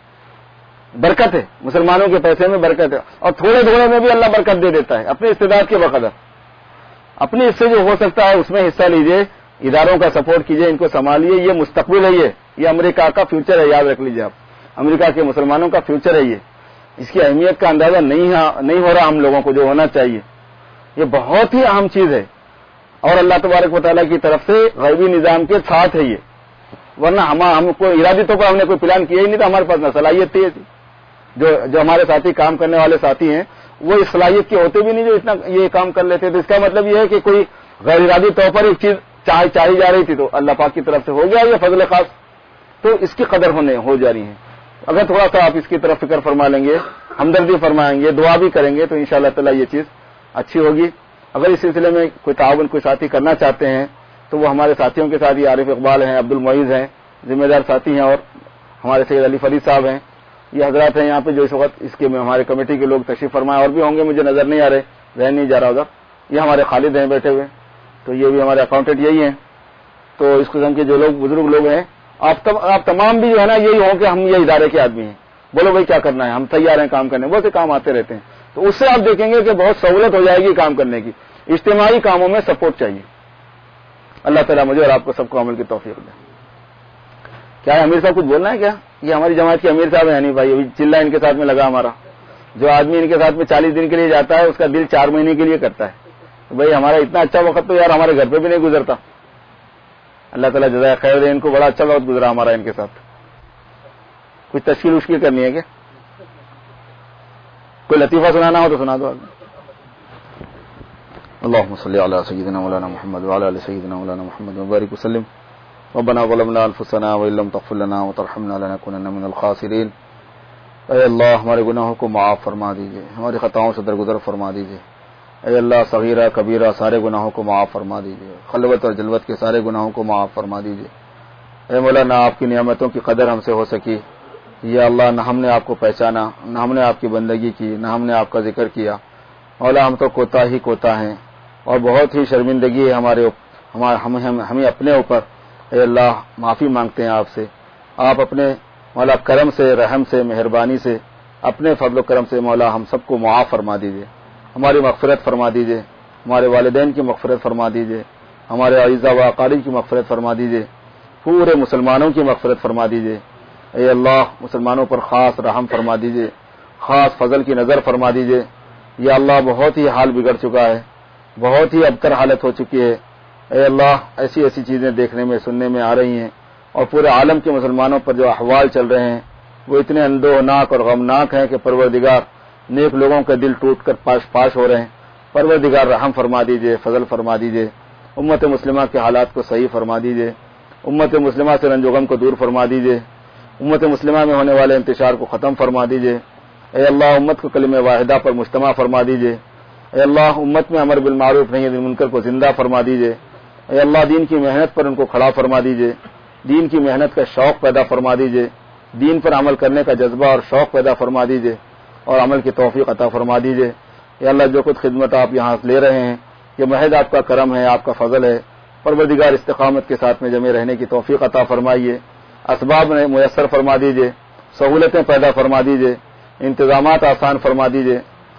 برکت ہے, مسلمانوں کے پیسے میں برکت ہے, اور تھوڑے تھوڑے میں بھی اللہ برکت دے دیتا ہے اپنے استعداد کے بقدر. اپنے حصے جو ہو سکتا ہے اس میں حصہ لیجئے, اداروں کا سپورٹ کیجئے, ان کو سنبھالیے. یہ مستقبل ہے, یہ امریکہ کا فیوچر ہے, یاد رکھ لیجئے آپ. امریکہ کے مسلمانوں کا فیوچر ہے یہ. اس کی اہمیت کا اندازہ نہیں ہو رہا ہم لوگوں کو, جو ہونا چاہیے. یہ بہت ہی اہم چیز ہے, اور اللہ تبارک و تعالیٰ کی طرف سے غیبی نظام کے ساتھ ہے یہ. ورنہ ہم کو ارادی طور پر ہم نے کوئی پلان کیا ہی نہیں تھا, ہمارے پاس نہ صلاحیت تھی. جو ہمارے ساتھی کام کرنے والے ساتھی ہیں وہ اس صلاحیت کے ہوتے بھی نہیں جو اتنا یہ کام کر لیتے. تو اس کا مطلب یہ ہے کہ کوئی غیر ارادی طور پر ایک چیز چاہی جا رہی تھی تو اللہ پاک کی طرف سے ہو گیا یہ فضل خاص, تو اس کی قدر ہو جا رہی ہے. اگر تھوڑا سا آپ اس کی طرف فکر فرما لیں گے, ہمدردی فرمائیں گے, دعا بھی کریں گے, تو انشاءاللہ تعالی یہ چیز اچھی ہوگی. اگر اس سلسلے میں کوئی تعاون کوئی ساتھی کرنا چاہتے ہیں تو وہ ہمارے ساتھیوں کے ساتھ, یہ عارف اقبال ہیں, عبد المعیز ہیں, ذمہ دار ساتھی ہیں, اور ہمارے سید علی فرید صاحب ہیں. یہ حضرات ہیں یہاں پہ جو اس وقت اس کے میں ہمارے کمیٹی کے لوگ تشریف فرمائے, اور بھی ہوں گے, مجھے نظر نہیں آ رہے, ذہن نہیں جا رہا ادھر. یہ ہمارے خالد ہیں بیٹھے ہوئے, تو یہ بھی ہمارے اکاؤنٹنٹ یہی ہیں. تو اس قسم کے جو لوگ بزرگ لوگ ہیں, آپ تمام بھی جو ہے نا یہی ہوں کہ ہم یہ ادارے کے آدمی ہیں, بولو بھائی کیا کرنا ہے, ہم تیار ہیں کام کرنے. بہت سے کام آتے رہتے ہیں, تو اس سے آپ دیکھیں گے کہ بہت سہولت ہو جائے گی کام کرنے کی. اجتماعی کاموں میں سپورٹ چاہیے. اللہ تعالیٰ مجھے اور آپ کو سب کو عمل کی توفیق دے. کیا ہے امیر صاحب کچھ بولنا ہے کیا؟ یہ ہماری جماعت کے امیر صاحب ہیں نہیں بھائی, ابھی چلہ ان کے ساتھ میں لگا ہمارا. جو آدمی ان کے ساتھ میں 40 دن کے لیے جاتا ہے اس کا دل 4 مہینے کے لیے کرتا ہے. تو بھائی ہمارا اتنا اچھا وقت تو یار ہمارے گھر پہ بھی نہیں گزرتا. اللہ تعالیٰ جزائے خیر دے, ان کو بڑا اچھا وقت گزرا ہمارا ان کے ساتھ. کچھ تشکیل وشکیل کرنی ہے کیا؟ کوئی لطیفہ سنانا ہو تو سنا دو. اللهم صل على سيدنا مولانا محمد وعلى ال سيدنا مولانا محمد وبارك وسلم. ربنا ظلمنا انفسنا وان لم تغفر لنا وترحمنا لنكونن من الخاسرين. اے اللہ ہمارے گناہوں کو معاف فرما دیجئے, ہماری خطاؤں سے درگزر فرما دیجئے. اے اللہ صغیرہ کبیرہ سارے گناہوں کو معاف فرما دیجئے, خلوت اور جلوت کے سارے گناہوں کو معاف فرما دیجئے. اے مولانا آپ کی نعمتوں کی قدر ہم سے ہو سکی, یا اللہ نہ ہم نے آپ کو پہچانا, نہ ہم نے آپ کی بندگی کی, نہ ہم نے آپ کا ذکر کیا. مولا ہم تو کوتا ہیں, اور بہت ہی شرمندگی ہے ہمیں اپنے اوپر. اے اللہ معافی مانگتے ہیں آپ سے. آپ اپنے مولا کرم سے, رحم سے, مہربانی سے, اپنے فضل و کرم سے مولا ہم سب کو معاف فرما دیجئے. ہماری مغفرت فرما دیجئے, ہمارے والدین کی مغفرت فرما دیجئے, ہمارے اعزاء و اقارب کی مغفرت فرما دیجئے, پورے مسلمانوں کی مغفرت فرما دیجئے. اے اللہ مسلمانوں پر خاص رحم فرما دیجئے, خاص فضل کی نظر فرما دیجئے. یا اللہ بہت ہی حال بگڑ چکا ہے, بہت ہی ابتر حالت ہو چکی ہے. اے اللہ ایسی چیزیں دیکھنے میں سننے میں آ رہی ہیں, اور پورے عالم کے مسلمانوں پر جو احوال چل رہے ہیں وہ اتنے اندوہناک اور غمناک ہیں کہ پروردگار نیک لوگوں کے دل ٹوٹ کر پاش ہو رہے ہیں. پروردگار رحم فرما دیجئے, فضل فرما دیجئے. امت مسلمہ کے حالات کو صحیح فرما دیجئے, امت مسلمہ سے رنج و غم کو دور فرما دیجئے, امت مسلمہ میں ہونے والے انتشار کو ختم فرما دیجئے. اے اللہ امت کو کلمہ واحدہ پر مجتمع فرما دیجئے. اے اللہ امت میں امر بالمعروف نہی عن المنکر کو زندہ فرما دیجئے. اے اللہ دین کی محنت پر ان کو کھڑا فرما دیجئے, دین کی محنت کا شوق پیدا فرما دیجئے, دین پر عمل کرنے کا جذبہ اور شوق پیدا فرما دیجئے, اور عمل کی توفیق عطا فرما دیجئے. اے اللہ جو کچھ خدمت آپ یہاں لے رہے ہیں یہ محض آپ کا کرم ہے, آپ کا فضل ہے. پروردگار استقامت کے ساتھ میں جمع رہنے کی توفیق عطا فرمائیے, اسباب میسر فرما دیجئے, سہولتیں پیدا فرما دیجئے, انتظامات آسان فرما دیجئے.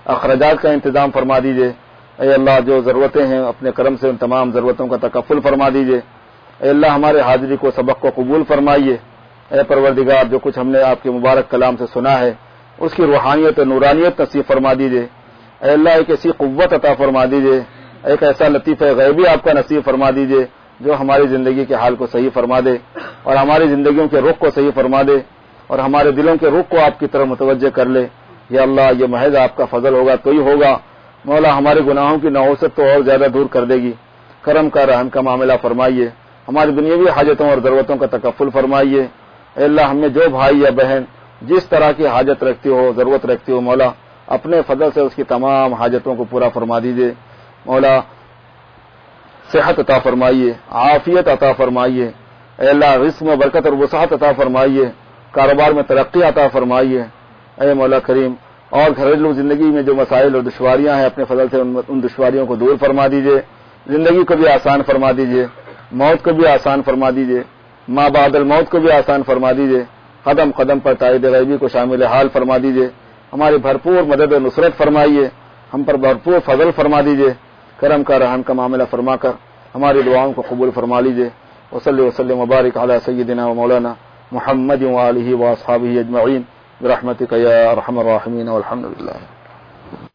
اخراجات کا انتظام فرما دیجیے۔ اے اللہ جو ضرورتیں ہیں اپنے کرم سے ان تمام ضرورتوں کا تکفل فرما دیجیے۔ اے اللہ ہمارے حاضری کو سبق کو قبول فرمائیے۔ اے پروردگار جو کچھ ہم نے آپ کے مبارک کلام سے سنا ہے اس کی روحانیت اور نورانیت نصیب فرما دیجیے۔ اے اللہ ایک ایسی قوت عطا فرما دیجیے، ایک ایسا لطیفہ غیبی آپ کا نصیب فرما دیجیے جو ہماری زندگی کے حال کو صحیح فرما دے اور ہماری زندگیوں کے رخ کو صحیح فرما دے اور ہمارے دلوں کے رخ کو آپ کی طرف متوجہ کر لے۔ یا اللہ یہ محض آپ کا فضل ہوگا تو ہی ہوگا۔ مولا ہمارے گناہوں کی نحوست تو اور زیادہ دور کر دے گی۔ کرم کا رحم کا معاملہ فرمائیے، ہماری دنیاوی حاجتوں اور ضرورتوں کا تکفل فرمائیے۔ اے اللہ ہم میں جو بھائی یا بہن جس طرح کی حاجت رکھتی ہو ضرورت رکھتی ہو مولا اپنے فضل سے اس کی تمام حاجتوں کو پورا فرما دیجیے۔ مولا صحت عطا فرمائیے، عافیت عطا فرمائیے۔ اے اللہ رزق میں برکت اور وسعت عطا فرمائیے، کاروبار میں ترقی عطا فرمائیے۔ اے مولا کریم اور گھریلو زندگی میں جو مسائل اور دشواریاں ہیں اپنے فضل سے ان دشواریوں کو دور فرما دیجیے، زندگی کو بھی آسان فرما دیجیے، موت کو بھی آسان فرما دیجیے، ماں بعد الموت کو بھی آسان فرما دیجیے، قدم قدم پر تائید غیبی کو شامل حال فرما دیجیے، ہماری بھرپور مدد و نصرت فرمائیے، ہم پر بھرپور فضل فرما دیجیے، کرم کا رحم کا معاملہ فرما کر ہماری دعاؤں کو قبول فرما لیجیے۔ وصلی وسلم وبارک علی سیدنا و مولانا محمد وآلہ واصحابہ اجمعین برحمتک یا ارحم الراحمین والحمد للہ۔